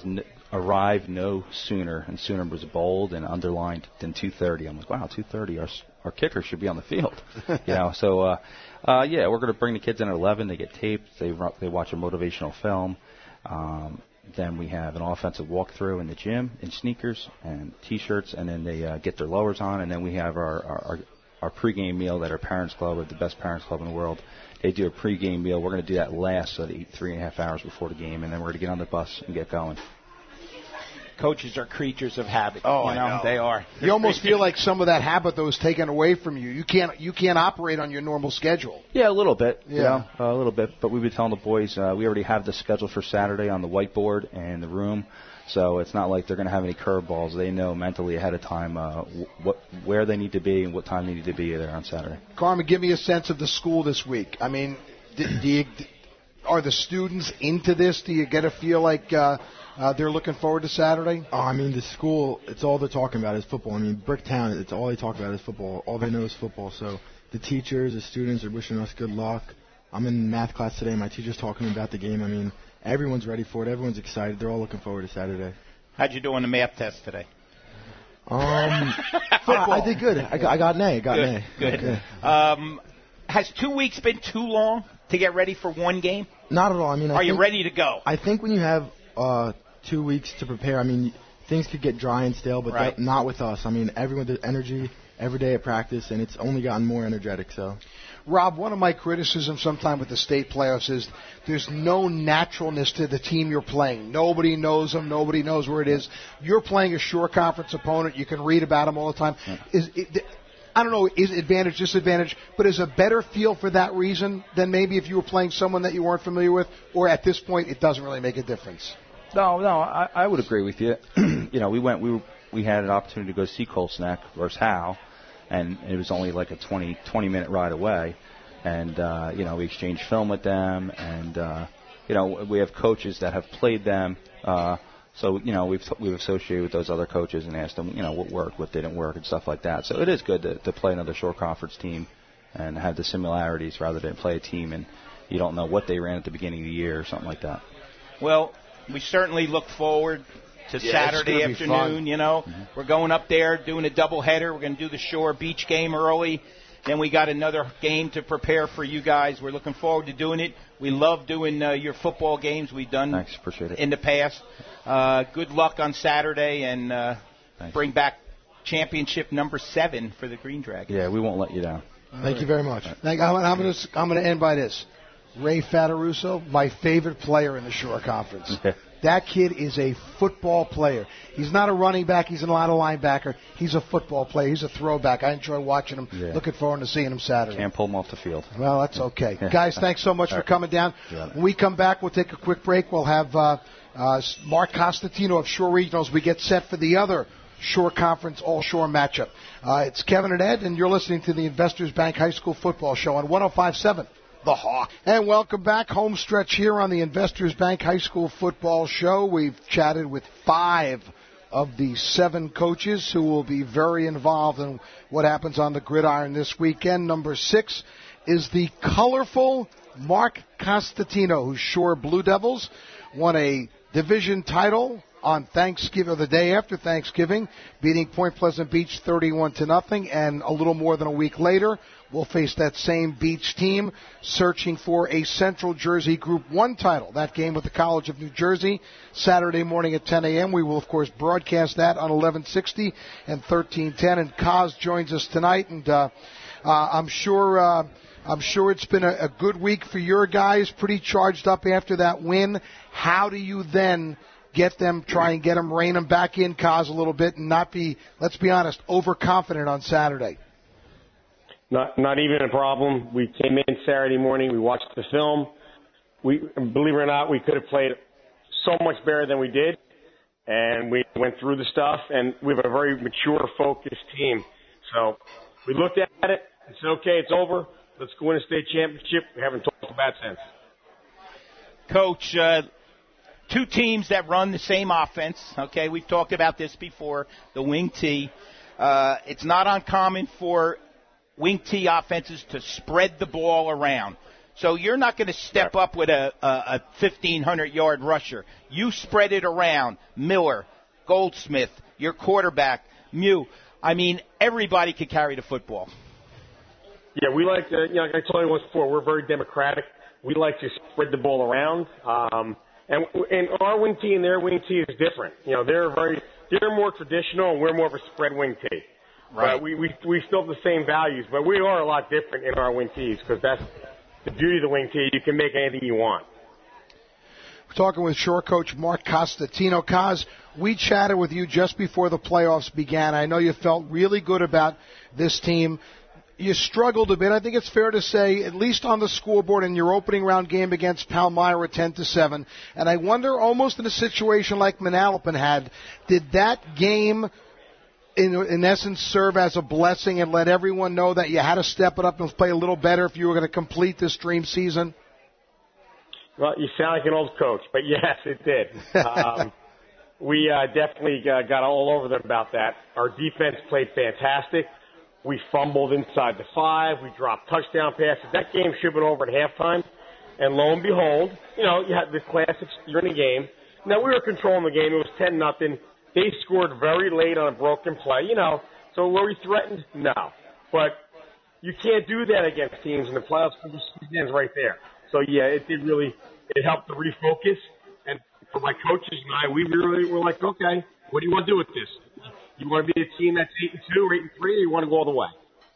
arrive no sooner, and sooner was bold and underlined than two thirty. I'm like, wow, two thirty, our our kicker should be on the field. You know, so uh, uh, yeah, we're going to bring the kids in at eleven. They get taped. They they watch a motivational film. Um, then we have an offensive walkthrough in the gym in sneakers and T-shirts, and then they uh, get their lowers on, and then we have our our, our our pregame meal at our Parents Club, the best Parents Club in the world. They do a pregame meal. We're going to do that last, so they eat three and a half hours before the game, and then we're going to get on the bus and get going. Coaches are creatures of habit. Oh, you I know, know. They are. You almost feel like some of that habit, though, is taken away from you. You can't you can't operate on your normal schedule. Yeah, a little bit. Yeah. You know, uh, a little bit. But we've been telling the boys uh, we already have the schedule for Saturday on the whiteboard and the room, so it's not like they're going to have any curveballs. They know mentally ahead of time uh, what where they need to be and what time they need to be there on Saturday. Carmen, give me a sense of the school this week. I mean, do, do you, are the students into this? Do you get a feel like uh, uh, they're looking forward to Saturday? Oh, I mean, the school, it's all they're talking about is football. I mean, Bricktown, it's all they talk about is football. All they know is football. So the teachers, the students are wishing us good luck. I'm in math class today. My teacher's talking about the game. I mean, everyone's ready for it. Everyone's excited. They're all looking forward to Saturday. How'd you do on the math test today? Um, I, I did good. I got, I got an A. I got Good. an A. Good. Okay. Um, has two weeks been too long to get ready for one game? Not at all. I mean, I Are you think, ready to go? I think when you have uh, two weeks to prepare, I mean, things could get dry and stale, but Right. that, not with us. I mean, everyone, the energy every day at practice, and it's only gotten more energetic. So, Rob, one of my criticisms sometimes with the state playoffs is there's no naturalness to the team you're playing. Nobody knows them. Nobody knows where it is. You're playing a shore conference opponent. You can read about them all the time. Is it, I don't know, is advantage, disadvantage, but is a better feel for that reason than maybe if you were playing someone that you weren't familiar with, or at this point it doesn't really make a difference? No, no, I, I would agree with you. You know, we went, we were, we had an opportunity to go see Colesneck versus Howe, and it was only like a twenty, twenty minute ride away. And, uh, you know, we exchanged film with them, and, uh, you know, we have coaches that have played them. Uh, so, you know, we've, we've associated with those other coaches and asked them, you know, what worked, what didn't work, and stuff like that. So it is good to, to play another shore conference team and have the similarities rather than play a team and you don't know what they ran at the beginning of the year or something like that. Well, we certainly look forward to Yeah, Saturday it's gonna be afternoon. fun. You know, Mm-hmm. we're going up there doing a doubleheader. We're going to do the Shore Beach game early. Then we got another game to prepare for you guys. We're looking forward to doing it. We love doing uh, your football games. We've done Thanks, appreciate it. in the past. Uh, good luck on Saturday, and uh, bring back championship number seven for the Green Dragons. Yeah, we won't let you down. thank you very much. Thank, I'm, I'm going to I'm going to end by this. Ray Fataruso, my favorite player in the Shore Conference. That kid is a football player. He's not a running back. He's not a linebacker. He's a football player. He's a throwback. I enjoy watching him. Yeah. Looking forward to seeing him Saturday. Can't pull them off the field. Well, that's okay. Guys, thanks so much for coming down. When we come back, we'll take a quick break. We'll have uh, uh, Mark Costantino of Shore Regionals. We get set for the other Shore Conference All-Shore matchup. Uh, it's Kevin and Ed, and you're listening to the Investors Bank High School Football Show on one oh five point seven. The Hawk. And welcome back. Home stretch here on the Investors Bank High School Football Show. We've chatted with five of the seven coaches who will be very involved in what happens on the gridiron this weekend. Number six is the colorful Mark Costantino, whose Shore Blue Devils won a division title on Thanksgiving, or the day after Thanksgiving, beating Point Pleasant Beach thirty-one to nothing, and a little more than a week later, we'll face that same Beach team searching for a Central Jersey Group one title. That game with the College of New Jersey, Saturday morning at ten a.m. We will, of course, broadcast that on eleven sixty and thirteen ten. And Kaz joins us tonight, and uh, uh, I'm sure uh, I'm sure it's been a, a good week for your guys, pretty charged up after that win. How do you then get them, try and get them, rein them back in, Kaz, a little bit, and not be, let's be honest, overconfident on Saturday? Not not even a problem. We came in Saturday morning. We watched the film. We believe it or not, we could have played so much better than we did, and we went through the stuff. And we have a very mature, focused team. So we looked at it and said, "Okay, it's over. Let's go win a state championship." We haven't talked about it since. Coach, uh, two teams that run the same offense. Okay, we've talked about this before. The wing T. Uh, it's not uncommon for wing T offenses to spread the ball around. So you're not going to step up with a, a, a fifteen hundred yard rusher. You spread it around. Miller, Goldsmith, your quarterback, Mew. I mean, everybody could carry the football. Yeah, we like to, you know, like I told you once before, we're very democratic. We like to spread the ball around. Um, and, and our wing tee and their wing tee is different. You know, they're very, they're more traditional and we're more of a spread wing tee. Right. But we, we, we still have the same values, but we are a lot different in our wing tees because that's the beauty of the wing tee. You can make anything you want. We're talking with Shore coach Mark Costatino. Kaz, we chatted with you just before the playoffs began. I know you felt really good about this team. You struggled a bit. I think it's fair to say, at least on the scoreboard in your opening round game against Palmyra, ten to seven. And I wonder, almost in a situation like Manalapan had, did that game, in, in essence, serve as a blessing and let everyone know that you had to step it up and play a little better if you were going to complete this dream season? Well, you sound like an old coach, but yes, it did. Um, we uh, definitely uh, got all over them about that. Our defense played fantastic. We fumbled inside the five. We dropped touchdown passes. That game should have been over at halftime. And lo and behold, you know, you had the classics. You're in the game. Now, we were controlling the game. It was ten nothing. They scored very late on a broken play, you know. So were we threatened? No. But you can't do that against teams in the playoffs because the season's right there. So, yeah, it did really – it helped to refocus. And for my coaches and I, we really were like, okay, what do you want to do with this? You want to be a team that's eight and two or eight and three, or you want to go all the way?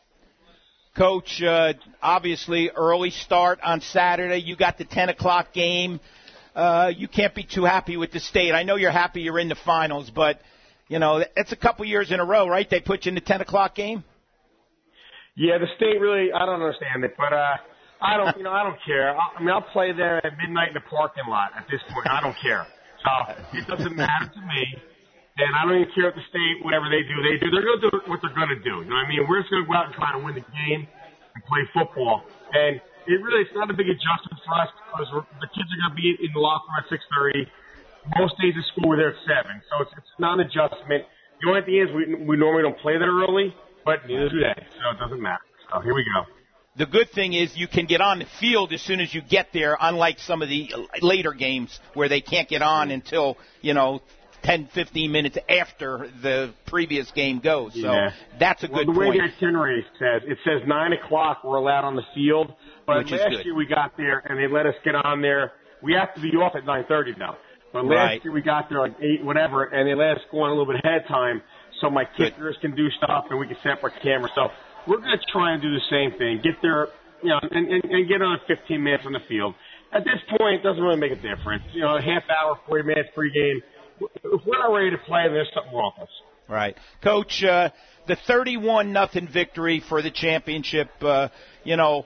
Coach, uh, obviously early start on Saturday. You got the ten o'clock game. Uh, you can't be too happy with the state. I know you're happy you're in the finals, but, you know, it's a couple years in a row, right? They put you in the ten o'clock game? Yeah, the state really, I don't understand it, but uh, I don't, you know, I don't care. I, I mean, I'll play there at midnight in the parking lot at this point. I don't care. So it doesn't matter to me. And I don't even care if the state, whatever they do, they do. They're going to do what they're going to do. You know what I mean? We're just going to go out and try to win the game and play football. And it really, it's not a big adjustment for us because we're, the kids are going to be in the locker room at six thirty. Most days of school, we're there at seven. So it's, it's not an adjustment. The only thing is we, we normally don't play that early, but neither do they. So it doesn't matter. So here we go. The good thing is you can get on the field as soon as you get there, unlike some of the later games where they can't get on until, you know, ten, fifteen minutes after the previous game goes. So yeah. that's a well, good the point. The way the itinerary says, it says nine o'clock we're allowed on the field. But Which last year we got there and they let us get on there. We have to be off at nine thirty now. But last right. year we got there like eight, whatever, and they let us go on a little bit ahead of time so my kickers can do stuff and we can set up our camera. So we're going to try and do the same thing. Get there, you know, and, and, and get on fifteen minutes on the field. At this point, it doesn't really make a difference. You know, a half hour, forty minutes pregame. If we're not ready to play, there's something wrong with us. Right. Coach, uh, the thirty-one nothing victory for the championship, uh, you know,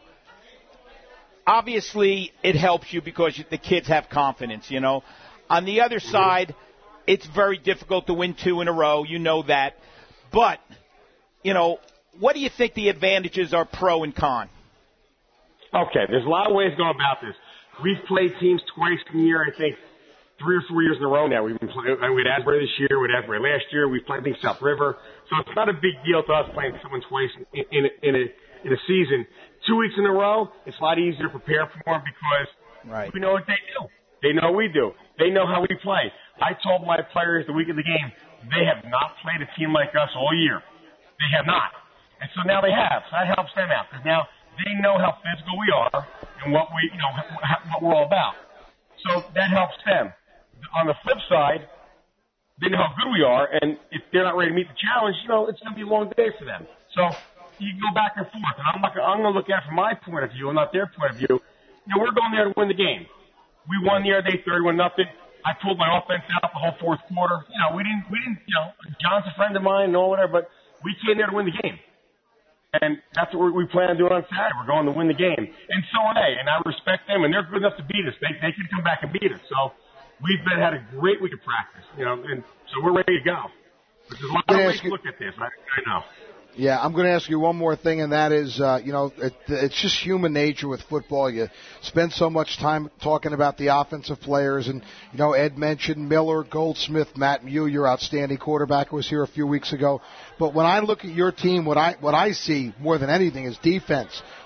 obviously it helps you because the kids have confidence, you know. On the other side, it's very difficult to win two in a row. You know that. But, you know, what do you think the advantages are pro and con? Okay, there's a lot of ways to go about this. We've played teams twice in a year, I think. Three or four years in a row now. We've been playing. We had Asbury this year. We had Asbury last year. We played, I think, South River. So it's not a big deal to us playing someone twice in, in, in a in a season. Two weeks in a row, it's a lot easier to prepare for them because right. we know what they do. They know we do. They know how we play. I told my players the week of the game, they have not played a team like us all year. They have not. And so now they have. So that helps them out because now they know how physical we are and what we, you know, what we're all about. So that helps them. On the flip side, they know how good we are, and if they're not ready to meet the challenge, you know, it's going to be a long day for them. So you can go back and forth, and I'm not gonna, I'm going to look at it from my point of view and not their point of view. You know, we're going there to win the game. We won the other day, thirty-one nothing. I pulled my offense out the whole fourth quarter. You know, we didn't, we didn't, you know, John's a friend of mine and all whatever, but we came there to win the game. And that's what we plan on doing on Saturday. We're going to win the game. And so are they, and I respect them, and they're good enough to beat us. They, they can come back and beat us. So we've been had a great week of practice, you know, and so we're ready to go. But there's a lot of ways to look at this. I, I know. Yeah, I'm going to ask you one more thing, and that is, uh, you know, it, it's just human nature with football. You spend so much time talking about the offensive players, and, you know, Ed mentioned Miller, Goldsmith, Matt Mew, your outstanding quarterback, was here a few weeks ago. But when I look at your team, what I what I see more than anything is defense.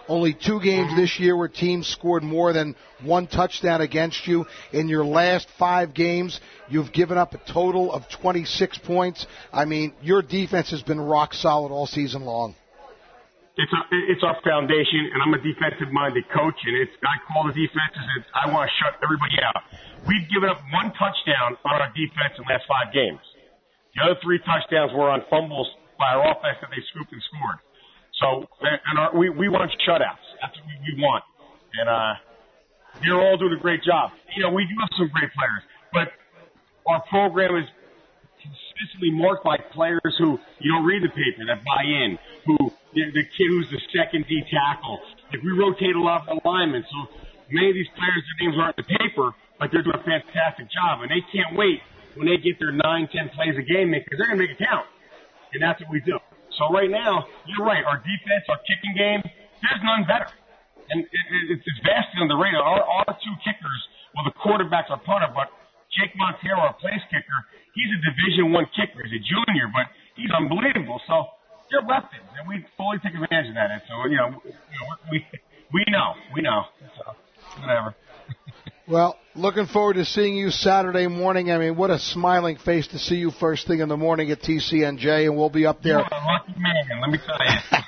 only two games this year where teams scored more than one touchdown against you. In your last five games, you've given up a total of twenty-six points. I mean, your defense has been rock solid all season long. It's our, it's our foundation, and I'm a defensive-minded coach, and it's I call the defenses, and I want to shut everybody out. We've given up one touchdown on our defense in the last five games. The other three touchdowns were on fumbles by our offense that they scooped and scored. So, and our, we we want shutouts. That's what we, we want. And uh, you're all doing a great job. You know, we do have some great players, but our program is consistently marked by players who you don't read the paper that buy in, who the, the kid who's the second D tackle. Like we rotate a lot of alignment, so many of these players, their names aren't in the paper, but they're doing a fantastic job, and they can't wait when they get their nine, ten plays a game because they're going to make it count, and that's what we do. So right now, you're right. Our defense, our kicking game, there's none better, and it, it, it's vastly underrated. Our, our two kickers, well, the quarterback's our punter, but Jake Montero, our place kicker, he's a Division One kicker. He's a junior, but he's unbelievable. So they're weapons, and we fully take advantage of that. And so, you know, you know we we know, we know. So, whatever. Well, looking forward to seeing you Saturday morning. I mean, what a smiling face to see you first thing in the morning at T C N J, and we'll be up there. You're a lucky man, let me tell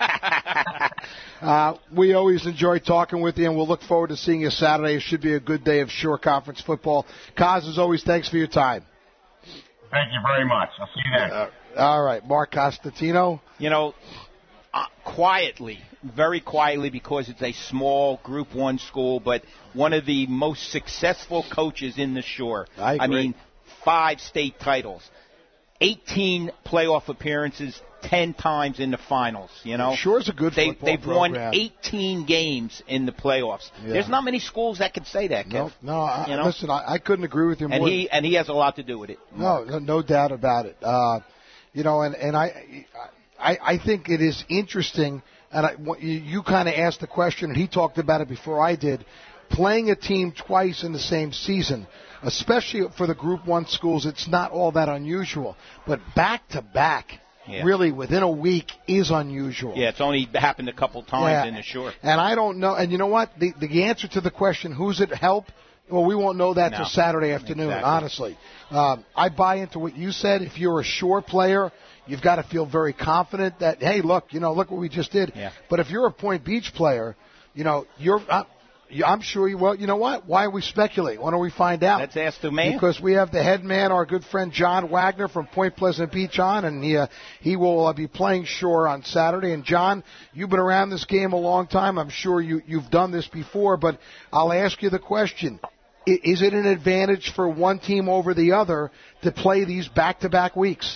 you. uh, we always enjoy talking with you, and we'll look forward to seeing you Saturday. It should be a good day of Shore Conference football. Kaz, as always, thanks for your time. Thank you very much. I'll see you then. Uh, all right, Mark Costantino. You know, uh, quietly, very quietly, because it's a small Group One school, but one of the most successful coaches in the Shore. I agree. I mean, five state titles, eighteen playoff appearances, ten times in the finals. You know, Shore's a good they, football They've program. won eighteen games in the playoffs. Yeah. There's not many schools that can say that, Kev. No, no. I, you know? Listen, I, I couldn't agree with you more. And he and he has a lot to do with it. No, no, no doubt about it. Uh, you know, and and I, I, I think it is interesting. And I, you, you kind of asked the question, and he talked about it before I did. Playing a team twice in the same season, especially for the Group One schools, it's not all that unusual. But back to back, yeah. really within a week, is unusual. Yeah, it's only happened a couple times yeah. in the Shore. And I don't know. And you know what? The the answer to the question, who's it help? Well, we won't know that no. till Saturday afternoon, exactly. honestly. Um, I buy into what you said. If you're a Shore player, you've got to feel very confident that, hey, look, you know, look what we just did. Yeah. But if you're a Point Beach player, you know, you're uh, I'm sure you, well, you know what? Why we speculate? Why don't we find out? Let's ask the man. Because we have the head man, our good friend John Wagner from Point Pleasant Beach on, and he, uh, he will uh, be playing Shore on Saturday. And John, you've been around this game a long time. I'm sure you, you've done this before, but I'll ask you the question. Is it an advantage for one team over the other to play these back-to-back weeks?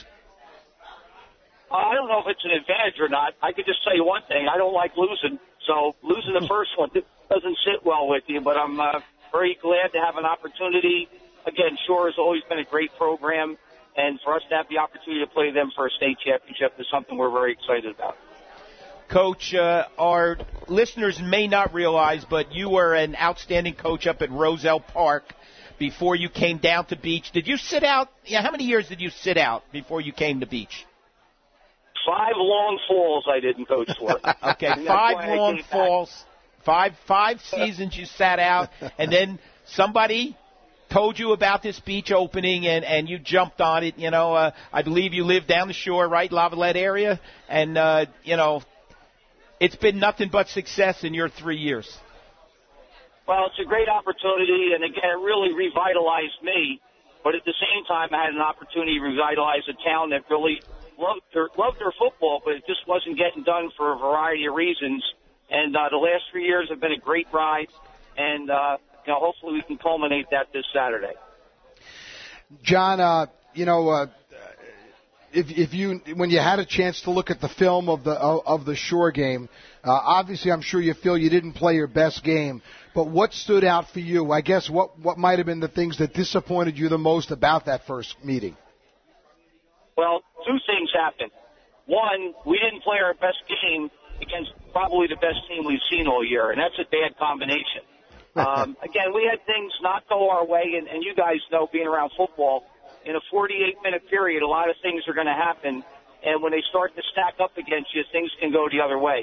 I don't know if it's an advantage or not. I could just tell you one thing. I don't like losing. So losing the first one doesn't sit well with you. But I'm uh, very glad to have an opportunity. Again, Shore has always been a great program. And for us to have the opportunity to play them for a state championship is something we're very excited about. Coach, uh, our listeners may not realize, but you were an outstanding coach up at Roselle Park before you came down to Beach. Did you sit out? Yeah, how many years did you sit out before you came to Beach? Five long falls I didn't coach for. Okay, five long falls, five five seasons you sat out, and then somebody told you about this Beach opening, and, and you jumped on it. You know, uh, I believe you live down the shore, right, Lavallette area, and, uh, you know, it's been nothing but success in your three years. Well, it's a great opportunity, and again, it really revitalized me. But at the same time, I had an opportunity to revitalize a town that really loved their, loved their football, but it just wasn't getting done for a variety of reasons. And uh, the last three years have been a great ride, and uh, you know, hopefully we can culminate that this Saturday. John, uh, you know, uh, if if you when you had a chance to look at the film of the of, of the Shore game, uh, obviously I'm sure you feel you didn't play your best game. But what stood out for you? I guess what what might have been the things that disappointed you the most about that first meeting? Well, two things happened. One, we didn't play our best game against probably the best team we've seen all year, and that's a bad combination. Um, again, we had things not go our way, and, and you guys know, being around football, in a forty-eight minute period, a lot of things are going to happen, and when they start to stack up against you, things can go the other way.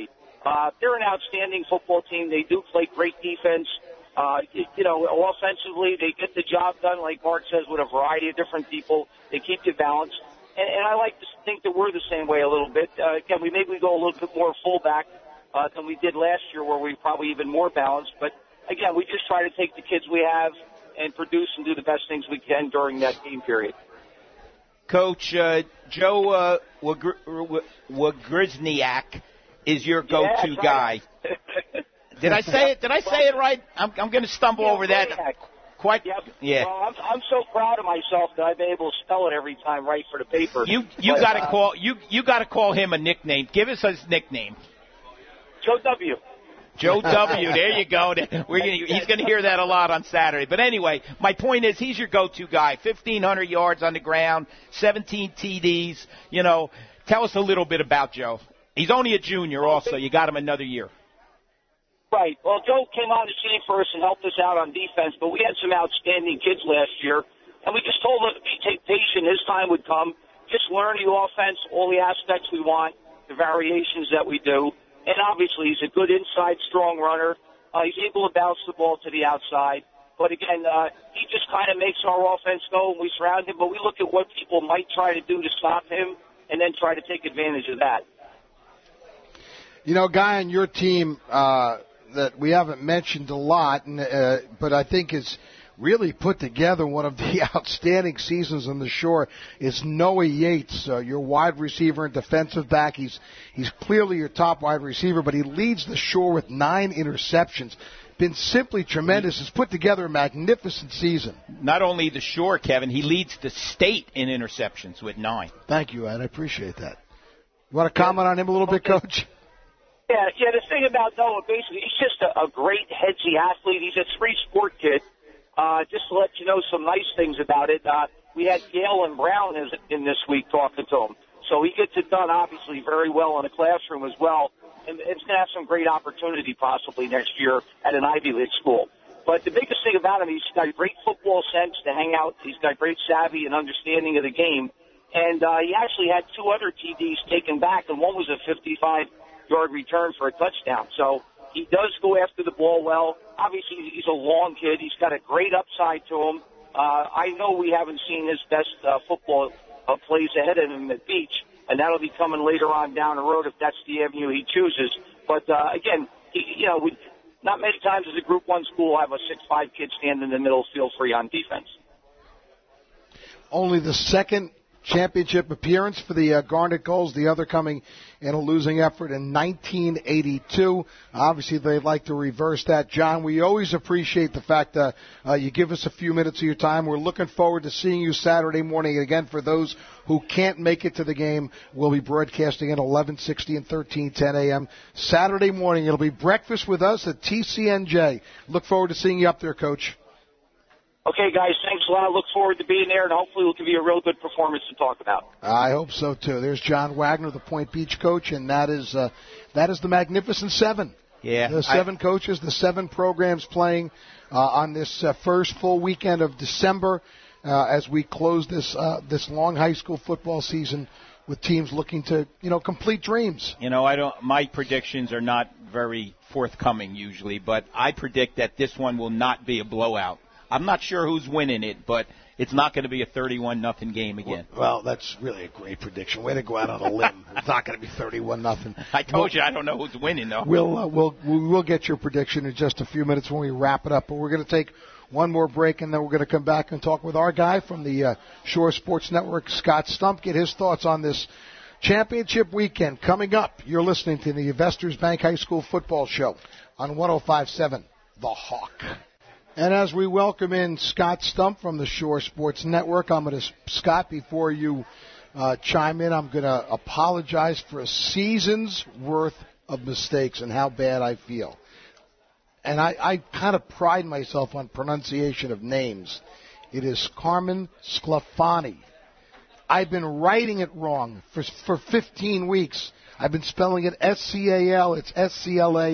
Uh, they're an outstanding football team. They do play great defense. Uh, you, you know, offensively, they get the job done, like Mark says, with a variety of different people. They keep you balanced. And, and I like to think that we're the same way a little bit. Uh, again, we maybe we go a little bit more fullback uh, than we did last year, where we probably even more balanced. But, again, we just try to take the kids we have and produce and do the best things we can during that game period. Coach, uh, Joe uh, Wagrzniak is your go-to yeah, guy. Right. Did I say it? Did I say it right? I'm, I'm going to stumble yeah, over that. Quite. Yep. Yeah. Well, I'm, I'm so proud of myself that I've been able to spell it every time right for the paper. You you got to uh, call you you got to call him a nickname. Give us his nickname. Joe W. Joe W. There you go. We're gonna, he's going to hear that a lot on Saturday. But anyway, my point is he's your go-to guy. fifteen hundred yards on the ground, seventeen T Ds. You know, tell us a little bit about Joe. He's only a junior also. You got him another year. Right. Well, Joe came on the scene for us and helped us out on defense, but we had some outstanding kids last year, and we just told him to be patient. His time would come. Just learn the offense, all the aspects we want, the variations that we do. And obviously, he's a good inside, strong runner. Uh, he's able to bounce the ball to the outside. But again, uh, he just kind of makes our offense go, and we surround him. But we look at what people might try to do to stop him, and then try to take advantage of that. You know, guy on your team uh, that we haven't mentioned a lot, and, uh, but I think is really put together one of the outstanding seasons on the Shore is Noah Yates, uh, your wide receiver and defensive back. He's he's clearly your top wide receiver, but he leads the Shore with nine interceptions. Been simply tremendous. Has put together a magnificent season. Not only the Shore, Kevin, he leads the state in interceptions with nine. Thank you, Ed. I appreciate that. You want to comment on him a little bit, Coach? Yeah, yeah. The thing about Noah, basically, he's just a, a great headsy athlete. He's a three-sport kid. Uh, just to let you know some nice things about it, uh, we had Gale and Brown is, in this week talking to him. So he gets it done, obviously, very well in the classroom as well. And it's going to have some great opportunity possibly next year at an Ivy League school. But the biggest thing about him, he's got great football sense to hang out. He's got great savvy and understanding of the game. And uh, he actually had two other T Ds taken back, and one was a fifty-five-yard return for a touchdown. So he does go after the ball well. Obviously, he's a long kid. He's got a great upside to him. Uh, I know we haven't seen his best uh, football uh, plays ahead of him at Beach, and that'll be coming later on down the road if that's the avenue he chooses. But, uh, again, he, you know, we, not many times as a Group one school have a six five kid stand in the middle field free on defense. Only the second championship appearance for the uh, Garnet Gulls, the other coming in a losing effort in nineteen eighty-two. Obviously, they'd like to reverse that. John, we always appreciate the fact that uh, you give us a few minutes of your time. We're looking forward to seeing you Saturday morning. And again, for those who can't make it to the game, we'll be broadcasting at eleven sixty and thirteen ten a.m. Saturday morning. It'll be breakfast with us at T C N J. Look forward to seeing you up there, Coach. Okay, guys, thanks a lot. Look forward to being there, and hopefully we'll give you a real good performance to talk about. I hope so, too. There's John Wagner, the Point Beach coach, and that is uh, that is the Magnificent Seven. Yeah. The seven I, coaches, the seven programs playing uh, on this uh, first full weekend of December uh, as we close this uh, this long high school football season with teams looking to, you know, complete dreams. You know, I don't. My predictions are not very forthcoming usually, but I predict that this one will not be a blowout. I'm not sure who's winning it, but it's not going to be a thirty-one nothing game again. Well, well, that's really a great prediction. Way to go out on a limb. It's not going to be thirty-one nothing. I told we'll, you I don't know who's winning, though. We'll, uh, we'll, we'll get your prediction in just a few minutes when we wrap it up. But we're going to take one more break, and then we're going to come back and talk with our guy from the uh, Shore Sports Network, Scott Stump, get his thoughts on this championship weekend coming up. You're listening to the Investors Bank High School Football Show on one oh five point seven The Hawk. And as we welcome in Scott Stump from the Shore Sports Network, I'm going to, Scott, before you uh, chime in, I'm going to apologize for a season's worth of mistakes and how bad I feel. And I, I kind of pride myself on pronunciation of names. It is Carmen Sclafani. I've been writing it wrong for for fifteen weeks. I've been spelling it S C A L. It's S C L A.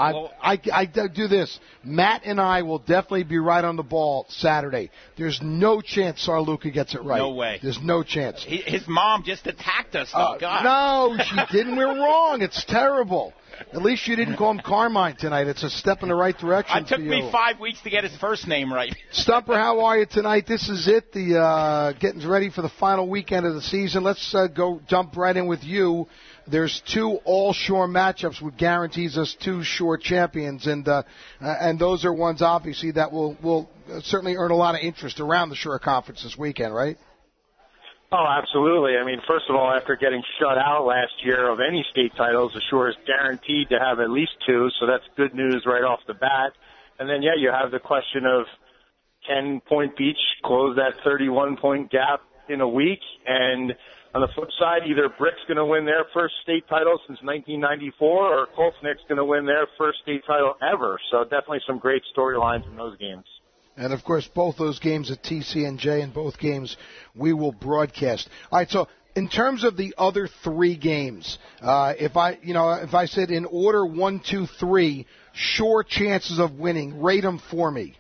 I, well, I, I do this. Matt and I will definitely be right on the ball Saturday. There's no chance Sarluca gets it right. No way. There's no chance. He, his mom just attacked us. Uh, oh, God. No, she didn't. We're wrong. It's terrible. At least you didn't call him Carmine tonight. It's a step in the right direction. It took for me you. five weeks to get his first name right. Stumper, how are you tonight? This is it. The uh, getting ready for the final weekend of the season. Let's uh, go jump right in with you. There's two all-shore matchups, which guarantees us two shore champions, and uh, and those are ones obviously that will will certainly earn a lot of interest around the Shore Conference this weekend, right? Oh, absolutely. I mean, first of all, after getting shut out last year of any state titles, the Shore is guaranteed to have at least two, so that's good news right off the bat. And then, yeah, you have the question of can Point Beach close that thirty-one point gap in a week? And on the flip side, either Brick's going to win their first state title since nineteen ninety-four, or Coltsnick's going to win their first state title ever. So definitely some great storylines in those games. And, of course, both those games at T C N J and both games we will broadcast. All right, so in terms of the other three games, uh, if I, you know, if I said in order one, two, three, Shore chances of winning, rate them for me.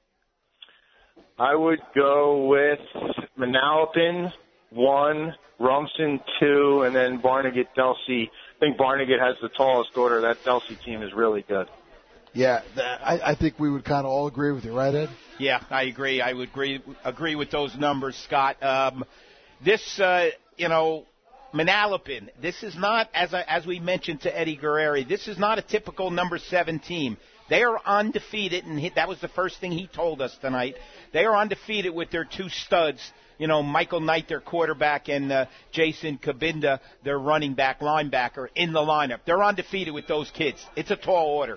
I would go with Manalapan, one, Rumson, two, and then Barnegat-Delsey. I think Barnegat has the tallest order. That Delsey team is really good. Yeah, I, I think we would kind of all agree with you, right, Ed? Yeah, I agree. I would agree agree with those numbers, Scott. Um, this, uh, you know, Manalapan, this is not, as I, as we mentioned to Eddie Guerreri, this is not a typical number seven team. They are undefeated, and he, that was the first thing he told us tonight. They are undefeated with their two studs, you know, Michael Knight, their quarterback, and uh, Jason Kabinda, their running back linebacker, in the lineup. They're undefeated with those kids. It's a tall order.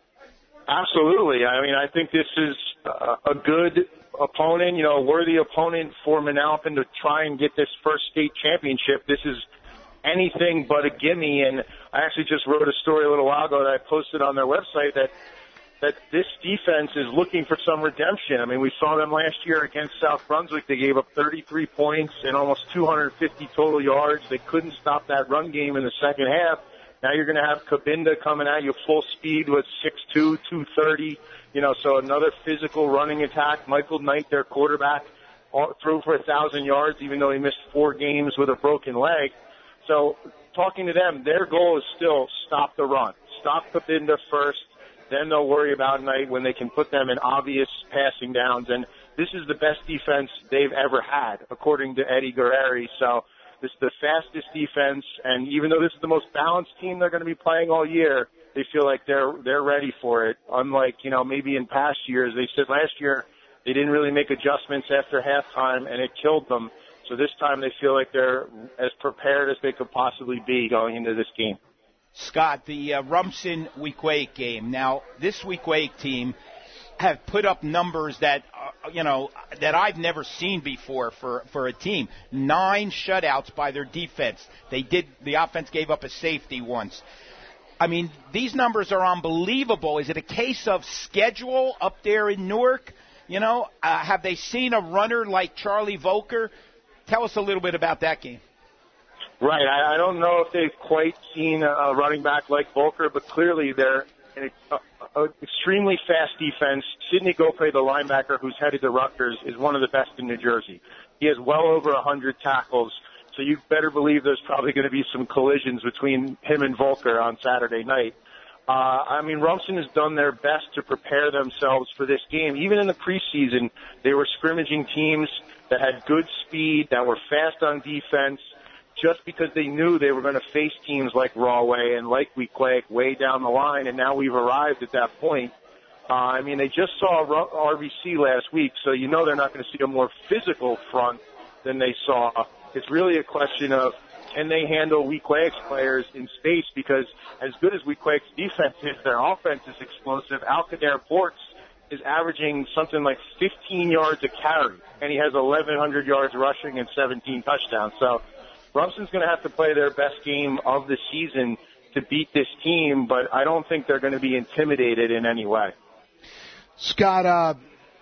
Absolutely. I mean, I think this is a good opponent, you know, a worthy opponent for Manalapan to try and get this first state championship. This is anything but a gimme, and I actually just wrote a story a little while ago that I posted on their website that that this defense is looking for some redemption. I mean, we saw them last year against South Brunswick. They gave up thirty-three points and almost two hundred fifty total yards. They couldn't stop that run game in the second half. Now you're going to have Kabinda coming at you full speed with six two, two thirty. You know, so another physical running attack. Michael Knight, their quarterback, threw for a thousand yards, even though he missed four games with a broken leg. So talking to them, their goal is still stop the run. Stop Kabinda first, then they'll worry about Knight when they can put them in obvious passing downs. And this is the best defense they've ever had, according to Eddie Guerreri. So this is the fastest defense, and even though this is the most balanced team they're going to be playing all year, they feel like they're they're ready for it. Unlike, you know, maybe in past years, they said last year they didn't really make adjustments after halftime, and it killed them. So this time they feel like they're as prepared as they could possibly be going into this game. Scott, the uh, Rumson-Weequahic game. Now, this Weequahic team have put up numbers that, uh, you know, that I've never seen before for, for a team. Nine shutouts by their defense. They did, the offense gave up a safety once. I mean, these numbers are unbelievable. Is it a case of schedule up there in Newark? You know, uh, have they seen a runner like Charlie Volker? Tell us a little bit about that game. Right. I, I don't know if they've quite seen a running back like Volker, but clearly they're an extremely fast defense. Sidney Gopre, the linebacker who's headed to Rutgers, is one of the best in New Jersey. He has well over one hundred tackles, so you better believe there's probably going to be some collisions between him and Volker on Saturday night. Uh, I mean, Rumson has done their best to prepare themselves for this game. Even in the preseason, they were scrimmaging teams that had good speed, that were fast on defense, just because they knew they were going to face teams like Rahway and like Weequahic way down the line, and now we've arrived at that point. Uh, I mean, they just saw R V C last week, so you know they're not going to see a more physical front than they saw. It's really a question of can they handle Weequahic's players in space, because as good as Weequahic's defense is, their offense is explosive. Alcadair Ports is averaging something like fifteen yards a carry, and he has eleven hundred yards rushing and seventeen touchdowns. So Rumson's going to have to play their best game of the season to beat this team, but I don't think they're going to be intimidated in any way. Scott, uh,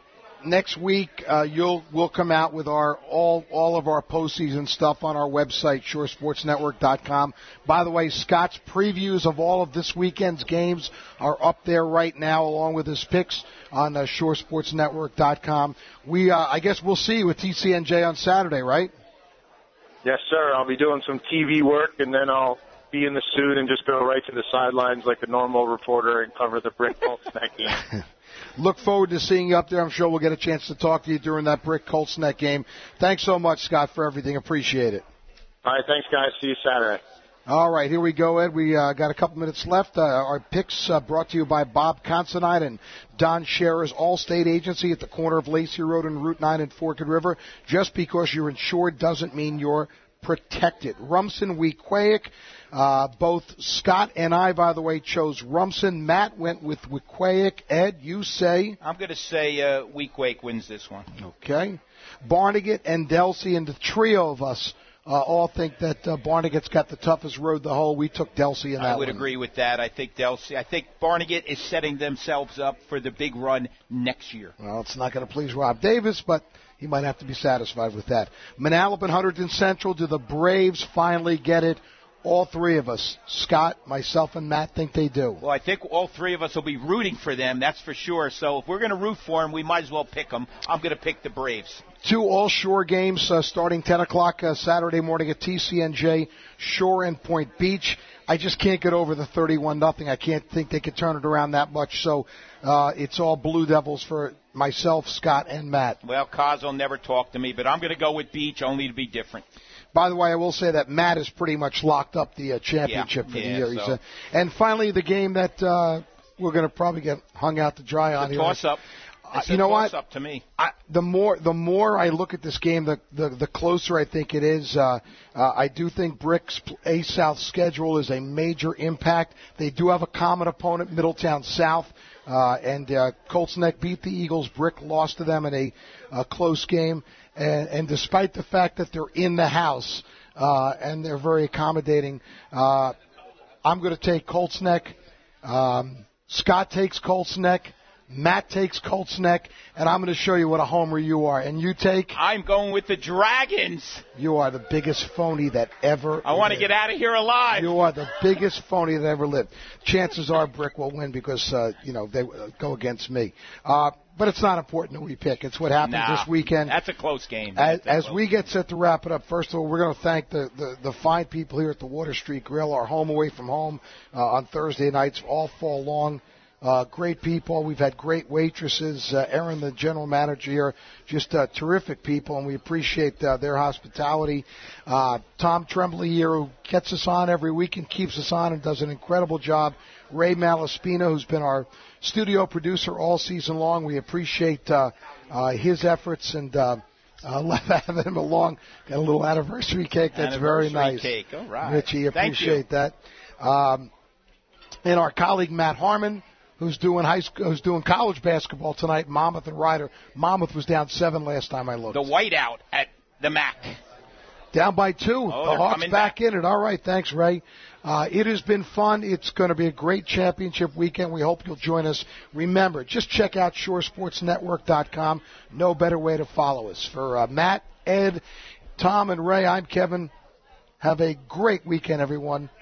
next week, uh, you'll we'll come out with our all all of our postseason stuff on our website, shore sports network dot com. By the way, Scott's previews of all of this weekend's games are up there right now, along with his picks on uh, shore sports network dot com. We, uh, I guess, we'll see you at T C N J on Saturday, right? Yes, sir. I'll be doing some T V work, and then I'll be in the suit and just go right to the sidelines like a normal reporter and cover the Brick Colts Neck game. Look forward to seeing you up there. I'm sure we'll get a chance to talk to you during that Brick Colts Neck game. Thanks so much, Scott, for everything. Appreciate it. All right, thanks, guys. See you Saturday. All right, here we go, Ed. We uh, got a couple minutes left. Uh, our picks uh, brought to you by Bob Considine and Don Scherer's Allstate Agency at the corner of Lacey Road and Route nine in Forked River. Just because you're insured doesn't mean you're protected. Rumson, Weequahic. Uh, both Scott and I, by the way, chose Rumson. Matt went with Weequahic. Ed, you say? I'm going to say uh, Weequahic wins this one. Okay. Barnegat and Delsey, and the trio of us uh, all think that uh, Barnegat's got the toughest road the whole. We took Delsey in that I would one. agree with that. I think Delsey. I think Barnegat is setting themselves up for the big run next year. Well, it's not going to please Rob Davis, but he might have to be satisfied with that. Manalapan, Hunterdon Central, do the Braves finally get it? All three of us, Scott, myself, and Matt, think they do. Well, I think all three of us will be rooting for them, that's for sure. So if we're going to root for them, we might as well pick them. I'm going to pick the Braves. Two all-shore games uh, starting ten o'clock uh, Saturday morning at T C N J, Shore and Point Beach. I just can't get over the thirty-one nothing. I can't think they could turn it around that much. So uh, it's all Blue Devils for myself, Scott, and Matt. Well, Kaz will never talk to me, but I'm going to go with Beach only to be different. By the way, I will say that Matt has pretty much locked up the uh, championship yeah, for yeah, the year. So. He's, uh, and finally, the game that uh, we're going to probably get hung out to dry on here. Toss up. Uh, you know toss what? Up to me. I, the more the more I look at this game, the the, the closer I think it is. Uh, uh, I do think Brick's A South schedule is a major impact. They do have a common opponent, Middletown South. Uh, and uh, Colts Neck beat the Eagles. Brick lost to them in a, a close game. And, and despite the fact that they're in the house uh, and they're very accommodating, uh, I'm going to take Colts Neck. Um, Scott takes Colts Neck. Matt takes Colts Neck. And I'm going to show you what a homer you are. And you take? I'm going with the Dragons. You are the biggest phony that ever I want to get out of here alive. You are the biggest phony that ever lived. Chances are Brick will win because, uh, you know, they uh, go against me. Uh, but it's not important who we pick. It's what happens nah, this weekend. That's a close game. As, as close we get set to wrap it up, first of all, we're going to thank the, the, the fine people here at the Water Street Grill, our home away from home uh, on Thursday nights all fall long. Uh, great people. We've had great waitresses. Uh, Erin, the general manager here, just uh, terrific people, and we appreciate uh, their hospitality. Uh, Tom Tremblay here, who gets us on every week and keeps us on and does an incredible job. Ray Malaspina, who's been our studio producer all season long. We appreciate uh, uh, his efforts and uh, uh, having him along. Got a little anniversary cake. That's anniversary very nice. Cake. All right. Richie, appreciate Thank that. Um, and our colleague Matt Harmon, who's doing high school, who's doing college basketball tonight, Monmouth and Ryder. Monmouth was down seven last time I looked. The whiteout at the M A C. Down by two. Oh, the Hawks back, back in it. All right, thanks, Ray. Uh, it has been fun. It's going to be a great championship weekend. We hope you'll join us. Remember, just check out shore sports network dot com. No better way to follow us. For uh, Matt, Ed, Tom, and Ray, I'm Kevin. Have a great weekend, everyone.